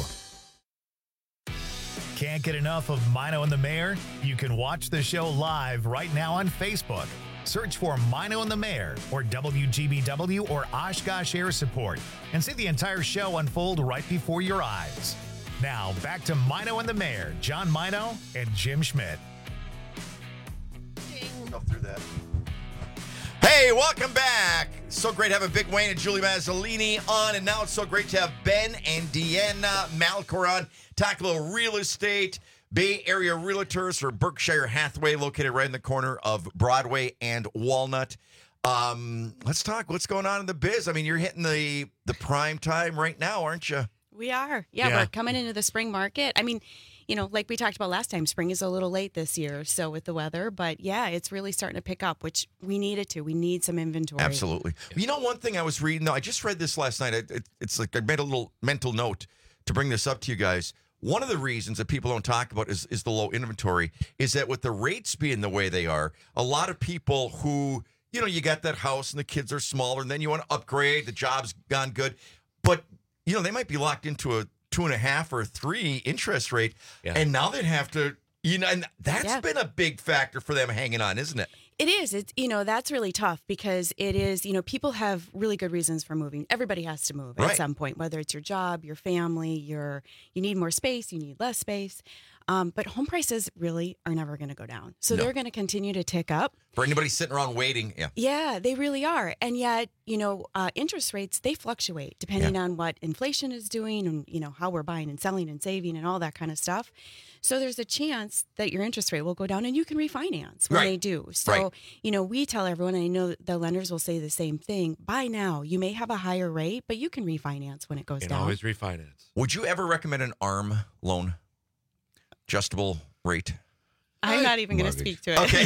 Can't get enough of Mino and the Mayor? You can watch the show live right now on Facebook. Search for Mino and the Mayor or W G B W or Oshkosh Air Support and see the entire show unfold right before your eyes. Now, back to Mino and the Mayor, John Mino and Jim Schmidt. Go through that. Hey, welcome back. So great to have a Big Wayne and Julie Mazzolini on, and now it's so great to have Ben and Deanna Malcor on. Talk a little real estate, Bay Area Realtors for Berkshire Hathaway, located right in the corner of Broadway and Walnut. Um, let's talk what's going on in the biz. I mean, you're hitting the the prime time right now, aren't you? We are. Yeah, Yeah. we're coming into the spring market. I mean, you know, like we talked about last time, spring is a little late this year, so with the weather, but yeah, it's really starting to pick up, which we need it to. We need some inventory. Absolutely. You know, one thing I was reading, though, I just read this last night. It, it, it's like I made a little mental note to bring this up to you guys. One of the reasons that people don't talk about is, is the low inventory, is that with the rates being the way they are, a lot of people who, you know, you got that house and the kids are smaller, and then you want to upgrade, the job's gone good, but, you know, they might be locked into a two and a half or three interest rate, and now they'd have to, you know, and that's Yeah. been a big factor for them hanging on, isn't it? It is. It's, you know, that's really tough because it is, you know, people have really good reasons for moving. Everybody has to move Right. at some point, whether it's your job, your family, your, you need more space, you need less space. Um, but home prices really are never going to go down. So No. they're going to continue to tick up. For anybody sitting around waiting, yeah. Yeah, they really are. And yet, you know, uh, interest rates, they fluctuate depending on what inflation is doing and, you know, how we're buying and selling and saving and all that kind of stuff. So there's a chance that your interest rate will go down and you can refinance when Right. they do. So, Right. you know, we tell everyone, and I know the lenders will say the same thing, buy now. You may have a higher rate, but you can refinance when it goes Can down. always refinance. Would you ever recommend an ARM loan? Adjustable rate? I'm not even going to speak to it. Okay.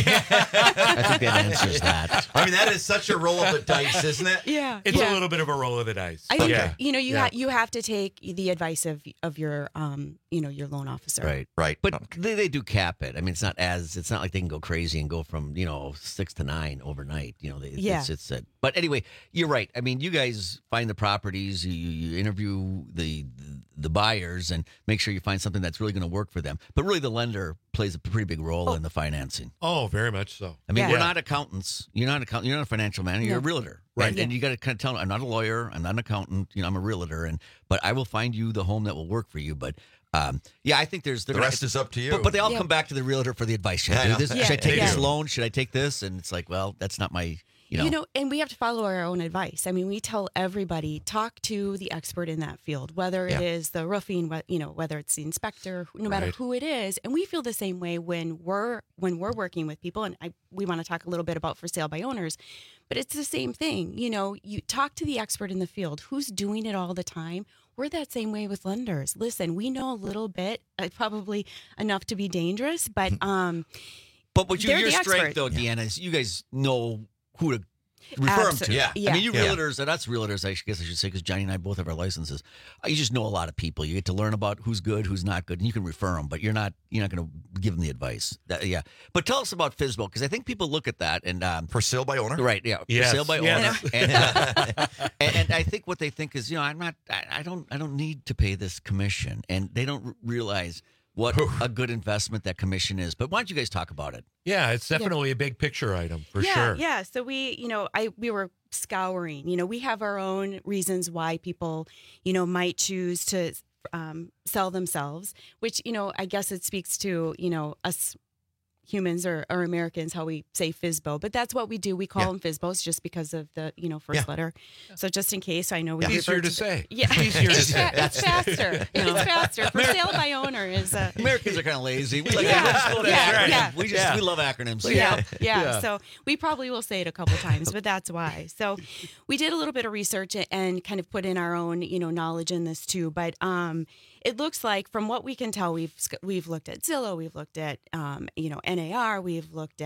I think that answers that. I mean, that is such a roll of the dice, isn't it? Yeah. It's yeah. a little bit of a roll of the dice. I think yeah. you know you Yeah. ha- you have to take the advice of of your um you know your loan officer. Right, right. But they, they do cap it. I mean, it's not as it's not like they can go crazy and go from you know six to nine overnight. You know, they, Yeah. it's, it's a, But anyway, you're right. I mean, you guys find the properties, you, you interview the the buyers, and make sure you find something that's really going to work for them. But really, the lender plays a pretty big role in the financing. Oh, very much so. I mean, Yeah. we're not accountants. You're not accountant. You're not a financial manager. You're a No. realtor, Right. And, and you got to kind of tell them, I'm not a lawyer. I'm not an accountant. You know, I'm a realtor, and but I will find you the home that will work for you. But um, yeah, I think there's The rest is up to you. But, but they all Yeah. come back to the realtor for the advice. Should Yeah, I I do know. this? Yeah, Should I take they this do. loan? Should I take this? And it's like, well, that's not my. You know, You know, and we have to follow our own advice. I mean, we tell everybody talk to the expert in that field, whether Yeah. it is the roofing, wh- you know, whether it's the inspector, no matter Right. who it is. And we feel the same way when we're when we're working with people. And I, we want to talk a little bit about for sale by owners, but it's the same thing. You know, you talk to the expert in the field who's doing it all the time. We're that same way with lenders. Listen, we know a little bit, uh, probably enough to be dangerous, but um, but what you, they're your the strength expert. though, Deanna, is you guys know who to refer them to. Absolutely. Yeah. I mean, you Yeah. realtors, and that's realtors, I guess I should say, because Johnny and I both have our licenses. Uh, You just know a lot of people. You get to learn about who's good, who's not good, and you can refer them, but you're not you're not going to give them the advice. That, yeah. But tell us about FSBO, because I think people look at that and um, for sale by owner, right? Yeah, Yes. for sale by Yes. owner, and, uh, and, and I think what they think is, you know, I'm not, I, I don't, I don't need to pay this commission, and they don't r- realize what a good investment that commission is. But why don't you guys talk about it? Yeah, it's definitely a big picture item for yeah, sure. Yeah. So we, you know, I we were scouring. You know, we have our own reasons why people, you know, might choose to um, sell themselves. Which, you know, I guess it speaks to, you know, us humans or, or Americans how we say FSBO, but that's what we do. We call Yeah. them FSBOs just because of the, you know, first Yeah. letter. So just in case, I know we Yeah. refer Easier to the- say. Yeah, Easier to it's, say. fa- it's faster. It's faster. For sale by owner is uh, Americans are kind of lazy. We like Yeah. let's go to Yeah, acronyms. yeah. We just Yeah. we love acronyms. Yeah, yeah, Yeah. So we probably will say it a couple times, but that's why. So we did a little bit of research and kind of put in our own, you know, knowledge in this too. But um, it looks like, from what we can tell, we've we've looked at Zillow, we've looked at um, you know, N A R, we've looked at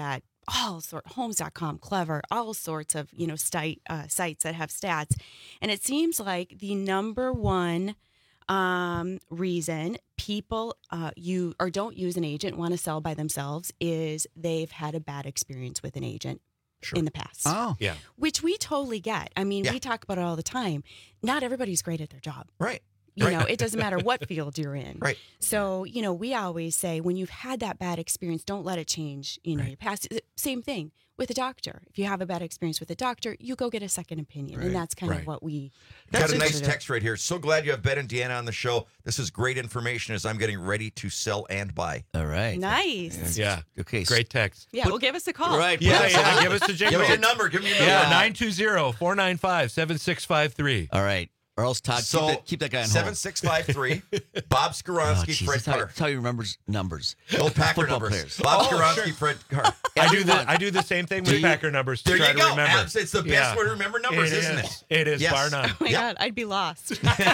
all sort homes dot com, Clever, all sorts of, you know, site, uh, sites that have stats. And it seems like the number one um, reason people uh, you or don't use an agent, want to sell by themselves, is they've had a bad experience with an agent in the past. Oh, yeah. Which we totally get. I mean, Yeah. we talk about it all the time. Not everybody's great at their job. Right. You Right. know, it doesn't matter what field you're in. Right. So, you know, we always say when you've had that bad experience, don't let it change, you know, your past. Same thing with a doctor. If you have a bad experience with a doctor, you go get a second opinion. Right. And that's kind Right. of what we Got a try nice to do. text right here. So glad you have Ben and Deanna on the show. This is great information as I'm getting ready to sell and buy. All right. Nice. Yeah. Okay. Great text. Yeah, well, give us a call. Right. Yeah, put- yeah. Give us a jingle. Give me your number. Give me your number. Yeah, nine two zero, four nine five, seven six five three. All right. Or else Todd, So, keep, that, keep that guy on seven hold. six five three, Bob Oh, Skoronsky, geez, Fred that's, how, Carr. that's how he remembers numbers. Old Packer Football numbers. players. Bob Oh, Skoronsky, sure. Fred Carr. I do the I do the same thing with Packer numbers to There try you to go. remember. Abs, it's the best Yeah. way to remember numbers, It isn't is. it? It is, Yes. bar none. Oh my Yeah. God, I'd be lost.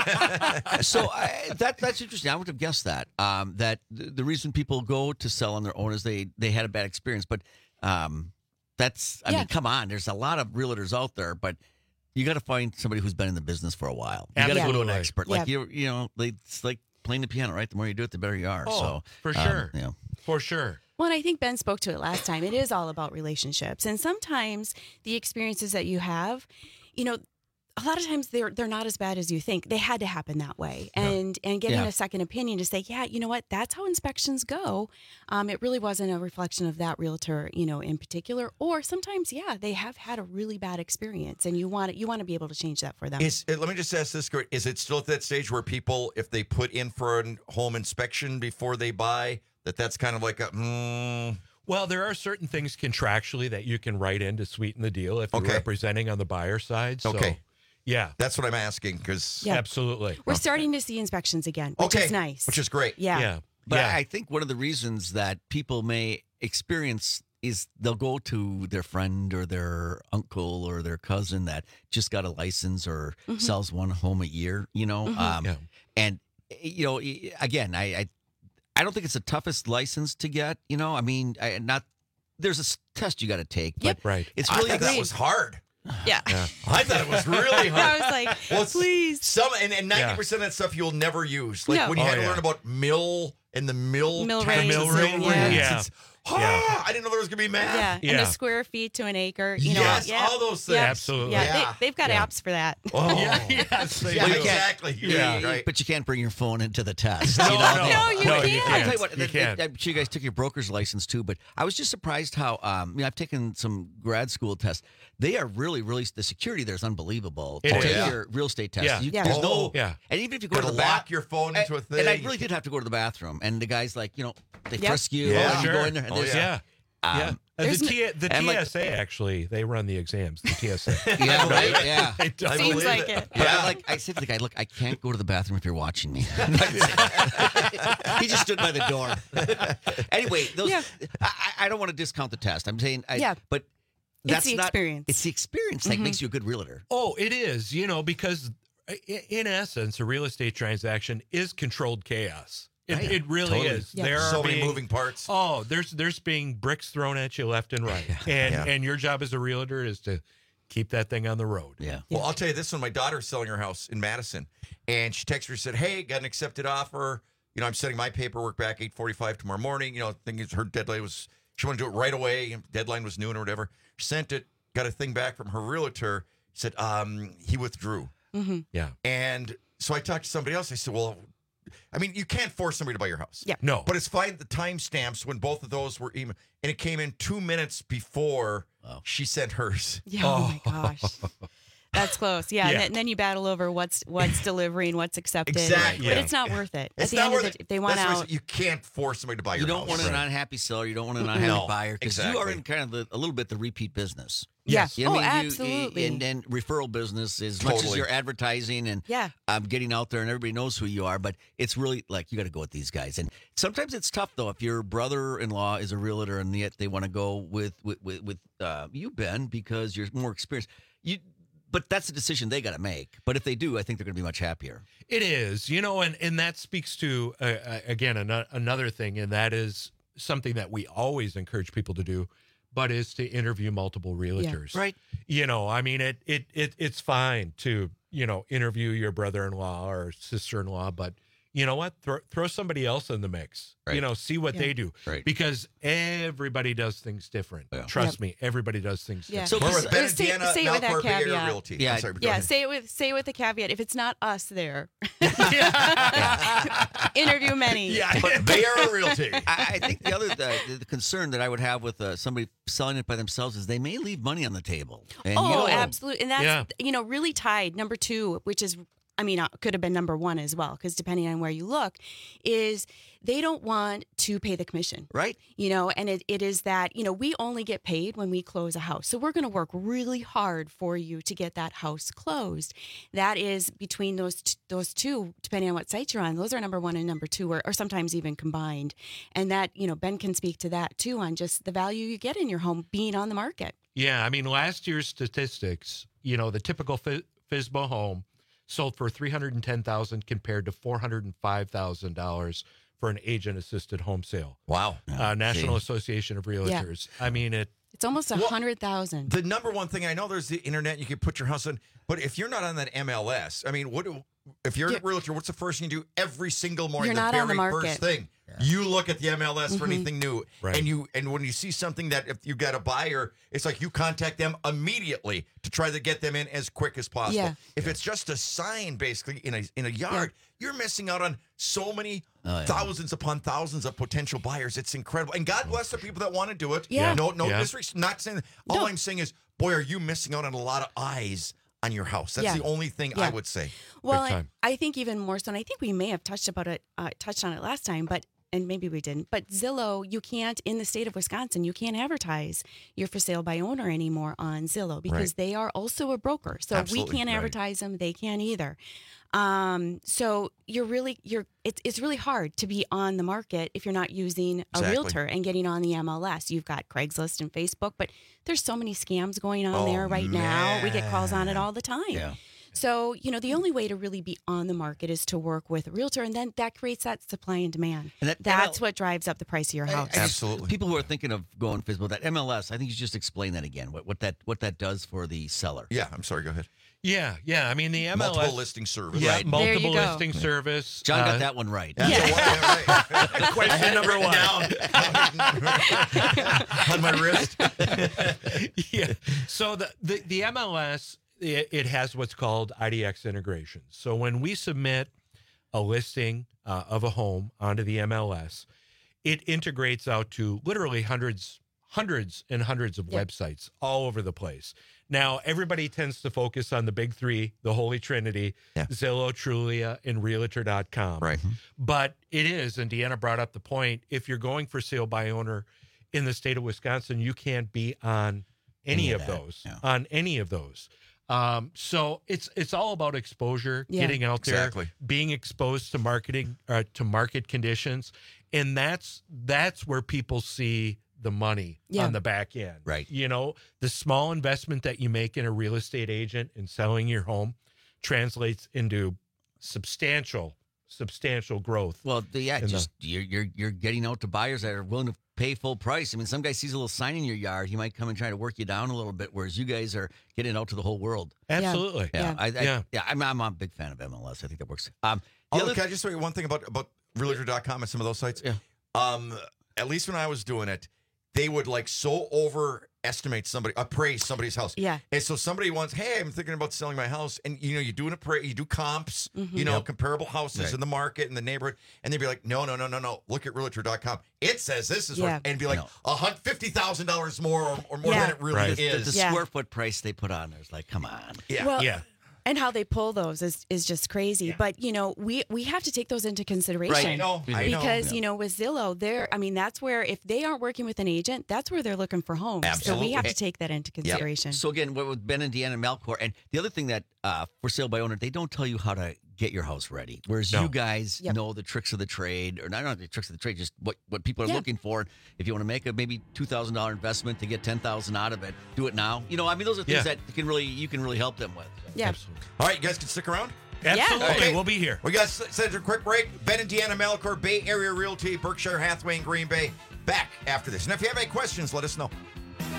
So I, that that's interesting. I would have guessed that. Um, that the, the reason people go to sell on their own is they they had a bad experience. But um, that's I Yeah. mean, come on. There's a lot of realtors out there, but you got to find somebody who's been in the business for a while. You got to go to an Absolutely. expert. Like Yeah. you, you know, they, it's like playing the piano, right? The more you do it, the better you are. Oh, so for um, sure. you know. For sure. Well, and I think Ben spoke to it last time. It is all about relationships. And sometimes the experiences that you have, you know, a lot of times they're they're not as bad as you think. They had to happen that way. And and getting Yeah. a second opinion to say, yeah, you know what, that's how inspections go. Um, it really wasn't a reflection of that realtor, you know, in particular. Or sometimes, yeah, they have had a really bad experience, and you want it, you want to be able to change that for them. Is, uh, let me just ask this, Gert, is it still at that stage where people, if they put in for a home inspection before they buy, that that's kind of like a, mm, Well, there are certain things contractually that you can write in to sweeten the deal if you're Okay. representing on the buyer side. So, Okay. Yeah. That's what I'm asking, because Yeah. Absolutely. We're starting to see inspections again, which okay, is nice. which is great. Yeah. Yeah. But yeah. I think one of the reasons that people may experience is they'll go to their friend or their uncle or their cousin that just got a license or Mhm. sells one home a year, you know. Mhm. Um, Yeah. And, you know, again, I, I I don't think it's the toughest license to get, you know. I mean, I, not there's a s- test you got to take, but Right. it's I really thought that was hard. Yeah. Yeah. I thought it was really hard. I was like, Well, it's- please. Some and, and ninety Yeah. percent of that stuff you'll never use. Like No. when you Oh, had to yeah. learn about mill and the mill Mill taxes rates and Mill rate, mill yeah. rates. Yeah. It's, ah, Yeah. I didn't know there was gonna be math. Yeah, and Yeah. the square feet to an acre. You know, Yes, yeah, all those things. yeah, Absolutely. Yeah, Yeah. They, they've got Yeah. apps for that. Oh, Yeah, yes, they yeah, do. exactly. Yeah. Yeah, right. But you can't bring your phone into the test. No, you know? no, No, you no, can't. you I'll can't. tell you what, You that- can't. that- I'm sure you guys took your broker's license too, but I was just surprised how, um, I mean, I've taken some grad school tests. They are really, really, the security there is unbelievable. It to is. take Yeah. your real estate test. Yeah. You, Yeah. There's Oh, no, yeah. and even if you go Gotta to the lock bath, your phone into a thing. and I really did have to go to the bathroom, and the guy's like, you know, they Yep. frisk you, Yeah. and you Sure. go in there, and Oh, there's, Yeah. um, yeah. Uh, the there's T- the and like- T S A, actually, they run the exams. The T S A. yeah, right, yeah. They do. I Seems believe like it. it. But Yeah. I, like I said to the guy, look, I can't go to the bathroom if you're watching me. He just stood by the door. Anyway, those Yeah. I, I I don't want to discount the test. I'm saying, I, Yeah. but It's that's the not, experience. It's the experience that Mhm. makes you a good realtor. Oh, it is, you know, because i- in essence, a real estate transaction is controlled chaos. It, Right. it really Totally. is. Yeah. There are So many being- moving parts. Oh, there's there's being bricks thrown at you left and right, and Yeah. and your job as a realtor is to keep that thing on the road. Yeah. Well, I'll tell you this one. My daughter's selling her house in Madison, and she texted me and said, hey, got an accepted offer. You know, I'm sending my paperwork back eight forty-five tomorrow morning. You know, thing is her deadline was, she wanted to do it right away. Deadline was noon or whatever. Sent it, got a thing back from her realtor. Said, um, he withdrew. Mm-hmm. Yeah. And so I talked to somebody else. I said, well, I mean, you can't force somebody to buy your house. Yeah. No. But it's fine. The timestamps when both of those were even, and it came in two minutes before Wow. she sent hers. Yeah, oh my gosh. That's close. Yeah, Yeah. And, then, and then you battle over what's what's delivering, what's accepted. Exactly. But Yeah. it's not worth it. It's At the not end worth of it. the, if they want That's why I out. said you can't force somebody to buy You your don't house. want an Right. unhappy seller. You don't want an unhappy No, buyer because you are exactly. in kind of the, a little bit the repeat business. Yes. You know Oh, what I mean? You- absolutely. and then referral business, as much as Totally. you're advertising and Yeah. um, getting out there and everybody knows who you are, but it's really like you got to go with these guys. And sometimes it's tough though if your brother-in-law is a realtor and yet they want to go with with with, with uh, you, Ben, because you're more experienced. You, but that's a decision they got to make. But if they do, I think they're going to be much happier. It is, you know, and, and that speaks to, uh, uh, again, an- another thing, and that is something that we always encourage people to do. but is to interview multiple realtors. Right. You know, I mean, it it it it's fine to, you know, interview your brother-in-law or sister-in-law, but you know what? Throw, throw somebody else in the mix. Right. You know, see what Yeah. they do. Right. Because everybody does things different. Trust Yep. me, everybody does things Yeah. different. We're with Ben and Say- Deanna, say it with that Malcor Bay Area caveat. Realty. Yeah, I'm sorry, go Yeah, ahead. say it with say it with the caveat. If it's not us there, interview many. But Bay Area Realty. I, I think the other the, the concern that I would have with uh, somebody selling it by themselves is they may leave money on the table. And, oh, you know, absolutely. And that's, Yeah. you know, really tied. Number two, which is, I mean, uh, could have been number one as well, because depending on where you look, is they don't want to pay the commission. Right. You know, and it, it is that, you know, we only get paid when we close a house. So we're going to work really hard for you to get that house closed. That is between those t- those two, depending on what site you're on, those are number one and number two, or, or sometimes even combined. And that, you know, Ben can speak to that too, on just the value you get in your home being on the market. Yeah, I mean, last year's statistics, you know, the typical F- F S B O home sold for three hundred ten thousand dollars compared to four hundred five thousand dollars for an agent-assisted home sale. Wow. Uh, National See. Association of Realtors. I mean, it. It's almost a Well, hundred thousand. The number one thing, I know there's the internet, you can put your house on, but if you're not on that M L S, I mean, what do, if you're Yeah. a realtor, what's the first thing you do every single morning? You're the not very on the market. first thing. You look at the M L S for Mhm. anything new. Right. And you and when you see something that if you got a buyer, it's like you contact them immediately to try to get them in as quick as possible. Yeah. If it's just a sign basically in a in a yard, you're missing out on so many Oh, yeah. thousands upon thousands of potential buyers. It's incredible. And God bless the people that want to do it. Yeah. No, no Yeah. disrespect. Not saying that. All No. I'm saying is, boy, are you missing out on a lot of eyes on your house. That's Yeah. the only thing Yeah. I would say. Well, Big I, time. I think even more so, and I think we may have touched about it, uh, touched on it last time, but and maybe we didn't. But Zillow, you can't in the state of Wisconsin, you can't advertise your for sale by owner anymore on Zillow because Right. they are also a broker. So Absolutely, we can't right. advertise them; they can't either. Um, so you're really you're it's it's really hard to be on the market if you're not using a Exactly. realtor and getting on the M L S. You've got Craigslist and Facebook, but there's so many scams going on Oh, there right now. We get calls on it man. all the time. Yeah. So, you know, the only way to really be on the market is to work with a realtor, and then that creates that supply and demand. And that- That's and what drives up the price of your house. Absolutely. People who are thinking of going physical, that M L S, I think you should just explain that again. What, what that what that does for the seller. Yeah, I'm sorry. Go ahead. Yeah, yeah. I mean, the M L S. Multiple listing service. Yeah, Right. There you multiple go. listing service. John uh, got that one right. Yeah. So what- yeah, right. Question number one. on my wrist. Yeah. So the, the, the M L S, it, it has what's called I D X integration. So when we submit a listing uh, of a home onto the M L S, it integrates out to literally hundreds, hundreds and hundreds of Yep. websites all over the place. Now, everybody tends to focus on the big three, the Holy Trinity, Yeah. Zillow, Trulia, and Realtor dot com. Right. But it is, and Deanna brought up the point, if you're going for sale by owner in the state of Wisconsin, you can't be on any, Any of of that, those, yeah. on any of those. Um, so it's it's all about exposure, Yeah. getting out there, Exactly. being exposed to marketing, uh, to market conditions, and that's that's where people see the money Yeah. on the back end. Right. You know, the small investment that you make in a real estate agent and selling your home translates into substantial, substantial growth. Well, the, yeah, in the- just you're you're you're getting out to buyers that are willing to pay full price. I mean, some guy sees a little sign in your yard, he might come and try to work you down a little bit, whereas you guys are getting out to the whole world. Absolutely. Yeah, Yeah. I, I, Yeah. yeah. I'm, I'm a big fan of M L S. I think that works. Um, the Although, other- can I just say one thing about about Realtor dot com and some of those sites? Yeah. Um, at least when I was doing it, they would like so overestimate somebody, appraise somebody's house. Yeah. And so somebody wants, hey, I'm thinking about selling my house, and you know, you do an appraise, you do comps, Mhm. you know, Yep. comparable houses Right. in the market in the neighborhood, and they'd be like, no, no, no, no, no, look at Realtor dot com. It says this is Yeah. worth, and be like, No. a hundred fifty thousand dollars more or, or more Yeah. than it really Right. the, is. the Yeah. square foot price they put on there is like, come on. yeah. Well, Yeah. and how they pull those is, is just crazy. Yeah. But, you know, we, we have to take those into consideration. I know. I know. Because, you know, with Zillow, they're, I mean, that's where, if they aren't working with an agent, that's where they're looking for homes. So Absolutely. we have to take that into consideration. So again, what with Ben and Deanna and Malcor, and the other thing that uh, for sale by owner, they don't tell you how to get your house ready. Whereas No. you guys Yep. know the tricks of the trade, or not, not the tricks of the trade, just what, what people are Yeah. looking for. If you want to make a maybe two thousand dollar investment to get ten thousand out of it, do it now. You know, I mean, those are things Yeah. that can really you can really help them with. Yeah. Absolutely. All right, you guys can stick around. Absolutely. Okay. We'll be here. We got to send a quick break. Ben and Deanna Malcor, Bay Area Realty, Berkshire Hathaway, and Green Bay. Back after this. And if you have any questions, let us know.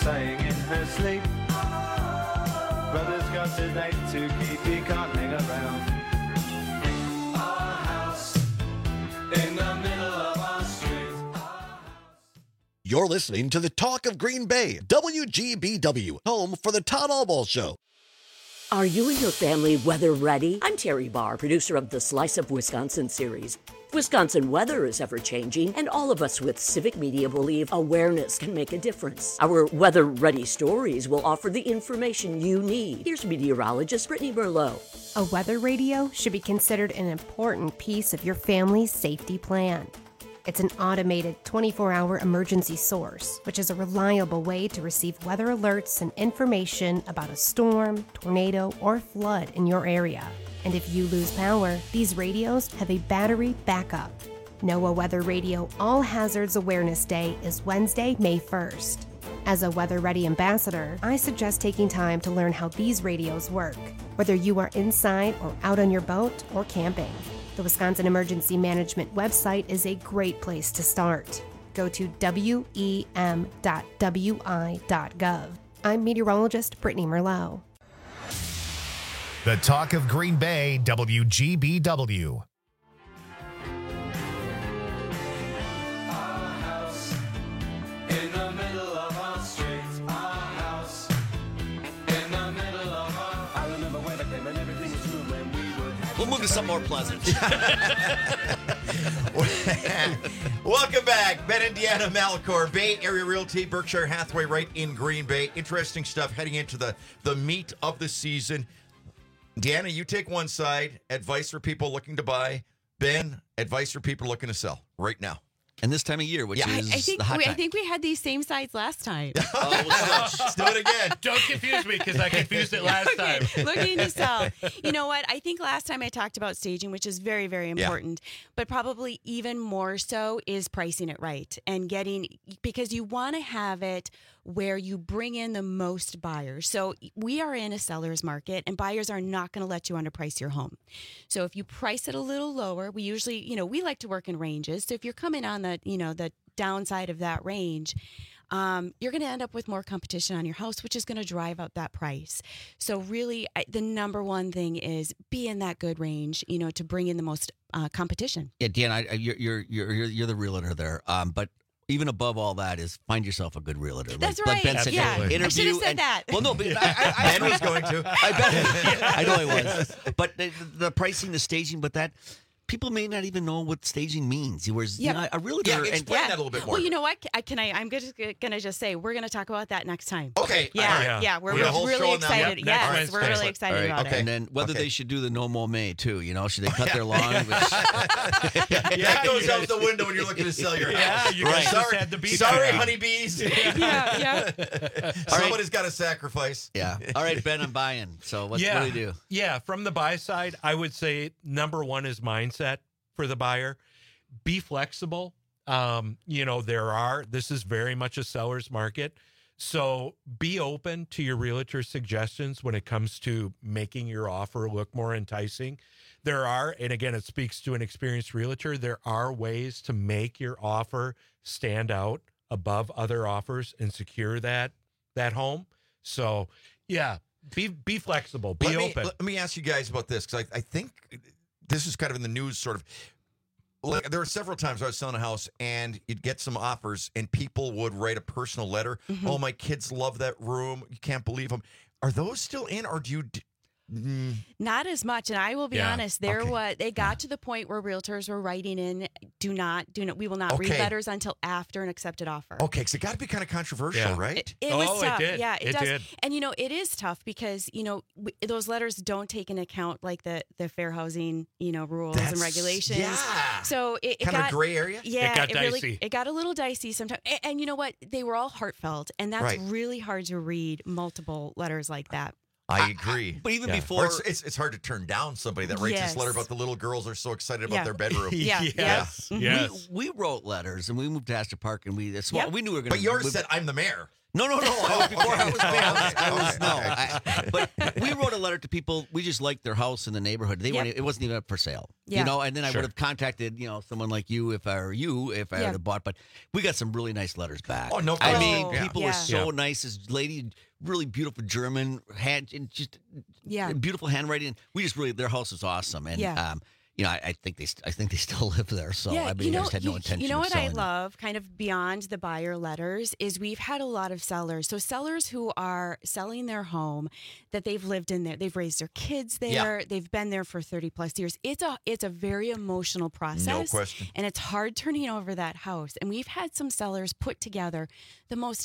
saying in her sleep. Brother's got a date to keep, he can't hang around. Our house in the middle of our street. You're listening to the Talk of Green Bay, W G B W, home for the Todd Albaugh Show. Are you and your family weather ready? I'm Terry Barr, producer of the Slice of Wisconsin series. Wisconsin weather is ever-changing, and all of us with civic media believe awareness can make a difference. Our weather-ready stories will offer the information you need. Here's meteorologist Brittany Merlot. A weather radio should be considered an important piece of your family's safety plan. It's an automated twenty-four hour emergency source, which is a reliable way to receive weather alerts and information about a storm, tornado, or flood in your area. And if you lose power, these radios have a battery backup. NOAA Weather Radio All Hazards Awareness Day is Wednesday, May first. As a Weather Ready ambassador, I suggest taking time to learn how these radios work, whether you are inside or out on your boat or camping. The Wisconsin Emergency Management website is a great place to start. Go to W E M dot W I dot gov. I'm meteorologist Brittany Merlot. The Talk of Green Bay, W G B W. We'll move to something more pleasant. Welcome back. Ben and Deanna Malcor, Bay Area Realty, Berkshire Hathaway, right in Green Bay. Interesting stuff heading into the, the meat of the season. Deanna, you take one side, advice for people looking to buy. Ben, advice for people looking to sell right now. And this time of year, which Yeah. I, is I think the hot we, I time. think we had these same sides last time. Let's do it again. Don't confuse me because I confused it last time. Looking to sell. You know what? I think last time I talked about staging, which is very, very important, but probably even more so is pricing it right and getting, because you want to have it where you bring in the most buyers. So we are in a seller's market, and buyers are not going to let you underprice your home. So if you price it a little lower, we usually, you know, we like to work in ranges. So if you're coming on the, you know, the downside of that range, um, you're going to end up with more competition on your house, which is going to drive up that price. So really, I, the number one thing is be in that good range, you know, to bring in the most uh, competition. Yeah, Dan, I, I- you're, you're you're you're the realtor there. Um, but even above all that is find yourself a good realtor. That's like, right. Like Ben said, Yeah. I interview should have said and, that. Well, no, but I, I, I, Ben was going to. I bet. I know I was. But the, the pricing, the staging, but that people may not even know what staging means. Whereas Yeah. you know, a realtor, Yeah, and, explain that a little bit more. Well, you know what? I can I. I'm just gonna just say we're gonna talk about that next time. Okay. Yeah, all right. yeah. yeah we're We got a whole really show on that one. excited. Yep, yes, next we're Wednesday. really excited All right. about Okay. it. And then whether Okay. they should do the no mow May too. You know, should they cut their lawn? Which, That goes out the window when you're looking to sell your Yeah, house. you guys just Sorry, had the beat sorry down. honeybees. Yeah, yeah. Somebody's got to sacrifice. yeah. All right, Ben, I'm buying. So what's, yeah, what do you do? Yeah, from the buy side, I would say number one is mindset for the buyer. Be flexible. Um, you know, there are, this is very much a seller's market. So be open to your realtor's suggestions when it comes to making your offer look more enticing. There are, and again, it speaks to an experienced realtor, there are ways to make your offer stand out above other offers and secure that that home. So yeah, be be flexible, be let me, open. Let me ask you guys about this, because I, I think this is kind of in the news, sort of. Like, there were several times I was selling a house and you'd get some offers and people would write a personal letter. Mhm. Oh, my kids love that room. You can't believe them. Are those still in, or do you? d- Mm, Not as much, and I will be Yeah, honest. There okay. was they got to the point where realtors were writing in, "Do not, do not. We will not read Okay. letters until after an accepted offer." okay, because it got to be kind of controversial, Yeah. right? It, it was Oh, it tough. did. Yeah, it, It does. did. And you know, it is tough because you know w- those letters don't take into account like the the fair housing, you know, rules and That's- regulations. yeah. So it, it Kind of got gray area? Yeah, It got really dicey. it got a little dicey sometimes. And, and you know what? They were all heartfelt, and that's Right. really hard to read multiple letters like that. I agree. But even Yeah. Or before, it's, it's, it's hard to turn down somebody that writes Yes. this letter about the little girls are so excited about Yeah. their bedroom. Yeah, yes, yeah. yes. we, we wrote letters and we moved to Astor Park and we, it's, well, Yep. we knew we were going to. But yours said, I'm the mayor. No, no, no. I was, before I was banned, I was no. I, but we wrote a letter to people. We just liked their house in the neighborhood. They Yep. weren't. It wasn't even up for sale. Yeah. You know. And then I Sure. would have contacted, you know, someone like you if I were you, if I Yeah. would have bought. But we got some really nice letters back. Oh, no I question. mean, Oh, people yeah. were so Yeah. nice. This lady, really beautiful German, had and just Yeah. beautiful handwriting. We just really, their house is awesome. And Yeah. um, you know, I, I think they, st- I think they still live there. So yeah, I mean, you know, I just had no you- intention. You know of what I selling them. love, kind of beyond the buyer letters, is we've had a lot of sellers. So sellers who are selling their home that they've lived in there, they've raised their kids there, they've been there for thirty plus years. It's a it's a very emotional process. question. And it's hard turning over that house. And we've had some sellers put together the most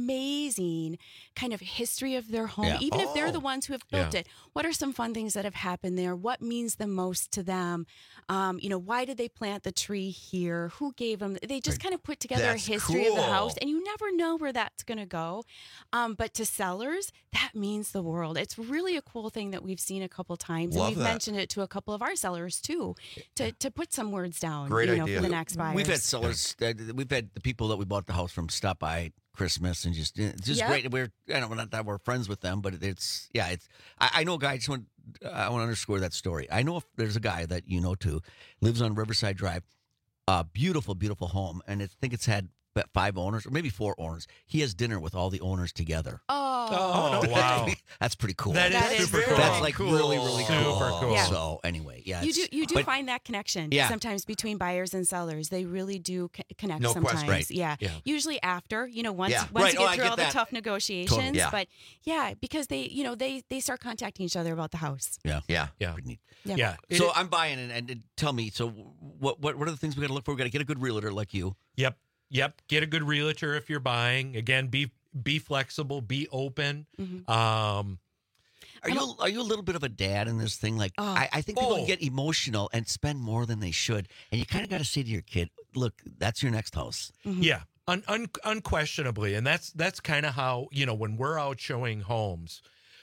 amazing kind of history of their home, Yeah. even if they're Oh. the ones who have built Yeah. it. What are some fun things that have happened there? What means the most to them? Um, you know, why did they plant the tree here? Who gave them? They just kind of put together That's a history of the cool. house, and you never know where that's going to go. Um, but to sellers, that means the world. It's really a cool thing that we've seen a couple times, Love and we've that. mentioned it to a couple of our sellers too, to to put some words down. Great you know, idea. for the next buyers. We've had sellers. Uh, we've had the people that we bought the house from stop by Christmas and just it's just Yep. great. We're I don't not that we're friends with them, but it's yeah. It's I, I know a guy. I just want I want to underscore that story. I know if there's a guy that you know too lives on Riverside Drive, a beautiful, beautiful home, and I think it's had about five owners or maybe four owners. He has dinner with all the owners together. Oh, Oh, wow. That's pretty cool. That is That is super very cool. That's like cool. really, really cool. Super cool. Yeah. So anyway, yeah. you do it's- you do but- find that connection Yeah. sometimes between buyers and sellers. They really do co- connect No sometimes. question. Right. Yeah. Yeah. Usually after, you know, once Yeah. once Right. you Oh, get I through get all that. the tough negotiations. Yeah. But yeah, because they, you know, they they start contacting each other about the house. Yeah. Yeah. Yeah. Pretty neat. Yeah. Yeah. It- So I'm buying and, and, and tell me. So what what what are the things we got to look for? We got to get a good realtor like you. Yep. Yep. Get a good realtor if you're buying. Again, be be flexible, be open. Mhm. Um, Are you are you a little bit of a dad in this thing? Like Oh. I, I think people Oh. get emotional and spend more than they should, and you kind of got to say to your kid, "Look, that's your next house." Mm-hmm. Yeah, un, un, unquestionably, and that's that's kind of how you know when we're out showing homes.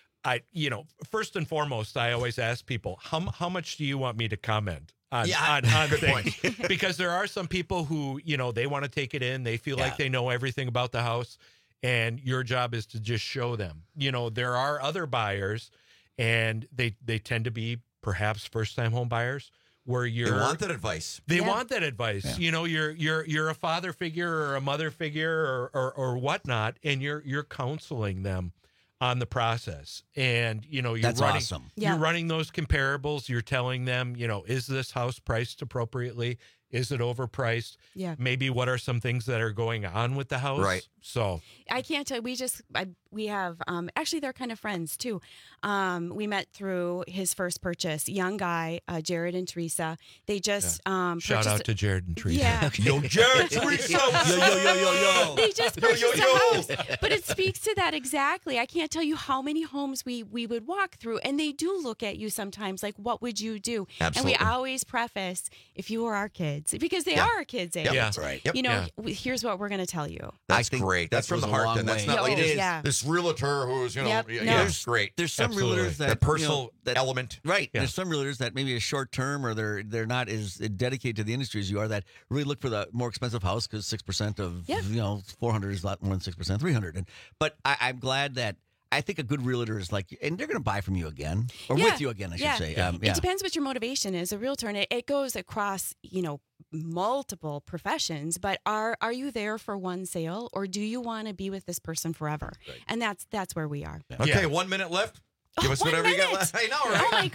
I you know first and foremost, I always ask people how how much do you want me to comment on Yeah, on, on good things because there are some people who you know they want to take it in, they feel Yeah. like they know everything about the house, and your job is to just show them. You know there are other buyers, and they they tend to be perhaps first time home buyers where They you're want that advice. they Yeah. want that advice. Yeah. You know, you're you're you're a father figure or a mother figure or, or or whatnot, and you're you're counseling them on the process. And you know, you're That's running awesome. Yeah. you're running those comparables. You're telling them, you know, is this house priced appropriately? Is it overpriced? Yeah. Maybe what are some things that are going on with the house? Right. So I can't tell. We just I, we have um, actually they're kind of friends too. Um, we met through his first purchase. Young guy, uh, Jared and Teresa. They just um, shout purchased, out to Jared and Teresa. Yeah. Yo, Jared, Teresa. Yo yo yo yo yo. They just Yo, yo, purchased yo. a house, but it speaks to that exactly. I can't tell you how many homes we we would walk through, and they do look at you sometimes like, "What would you do?" Absolutely. And we always preface, "If you were our kids," because they Yeah. are our kids' age. Yep. Yeah. That's right. Yep. You know, Yeah. w- here's what we're going to tell you. That's I think great. That's that from the goes a heart. long Then that's way. not Yeah, like it is. Yeah. this realtor who's you know Yep. yeah, No. yeah, it's great. There's some Absolutely. realtors that That personal you know, that, element. Right. Yeah. There's some realtors that maybe are short term or they're they're not as dedicated to the industry as you are that really look for the more expensive house because six percent of Yeah. you know four hundred is a lot more than six percent, three hundred. And but I, I'm glad that I think a good realtor is like, and they're going to buy from you again or Yeah. with you again, I should Yeah. say. Um, yeah. It depends what your motivation is. A realtor, and it, it goes across, you know, multiple professions. But are are you there for one sale, or do you want to be with this person forever? And that's that's where we are. Okay, one minute left. Give Oh, us one whatever you got minute. left. I know, right? Oh my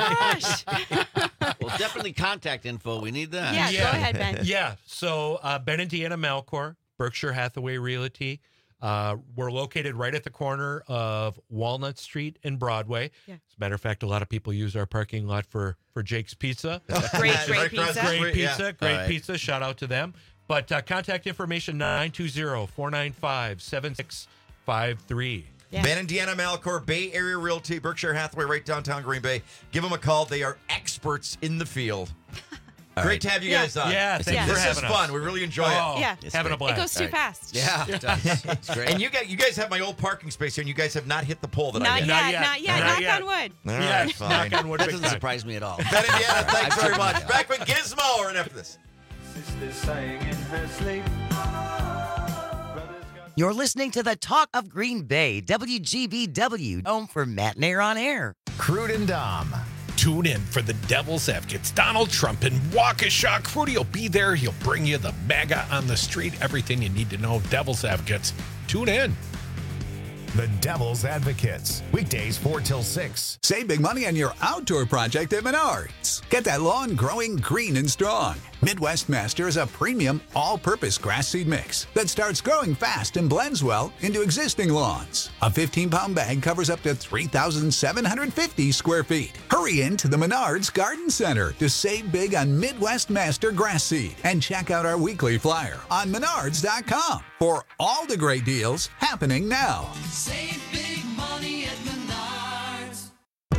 gosh! Well, definitely contact info. We need that. Yeah, go ahead, Ben. Yeah. So uh, Ben and Deanna Malcor, Berkshire Hathaway Realty. Uh, we're located right at the corner of Walnut Street and Broadway. Yeah. As a matter of fact, a lot of people use our parking lot for for Jake's Pizza. Great, Right great across the pizza. Great street, pizza, yeah. great All right. pizza. Shout out to them. But uh, contact information nine two zero, four nine five, seven six five three. Yeah. Ben and Deanna Malcor, Bay Area Realty, Berkshire Hathaway, right downtown Green Bay. Give them a call. They are experts in the field. All Great right. to have you Yeah. guys on. Yeah, thanks Yeah. for This is having fun. us. We really enjoy Oh, it. Yeah. It's having a great. It blast. goes too Right. fast. Yeah, it does. It's great. And you got you guys have my old parking space here, and you guys have not hit the pole that I Not hit. yet, Not yet. not yet. Not Knock yet. on wood. All Yeah, right, fine. knock on wood that big doesn't time. surprise me at all. Ben and Deanna, thanks I've very driven much. it. Back with Gizmo right after this. Sister saying in her sleep. Brother's got You're listening to the Talk of Green Bay, W G B W, home for Matt and Air on Air. Crude and Dom. Tune in for the Devil's Advocates. Donald Trump in Waukesha. Crudy will be there. He'll bring you the MAGA on the street, everything you need to know. Devil's Advocates. Tune in. The Devil's Advocates. Weekdays four till six. Save big money on your outdoor project at Menards. Get that lawn growing green and strong. Midwest Master is a premium all-purpose grass seed mix that starts growing fast and blends well into existing lawns. A fifteen-pound bag covers up to three thousand seven hundred fifty square feet. Hurry into the Menards Garden Center to save big on Midwest Master grass seed and check out our weekly flyer on menards dot com for all the great deals happening now. Save big money at Menards.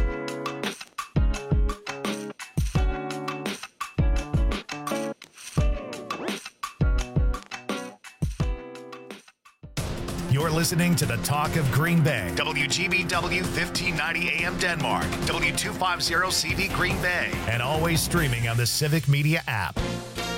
You're listening to the Talk of Green Bay. W G B W fifteen ninety A M Denmark. W two fifty C V Green Bay. And always streaming on the Civic Media app.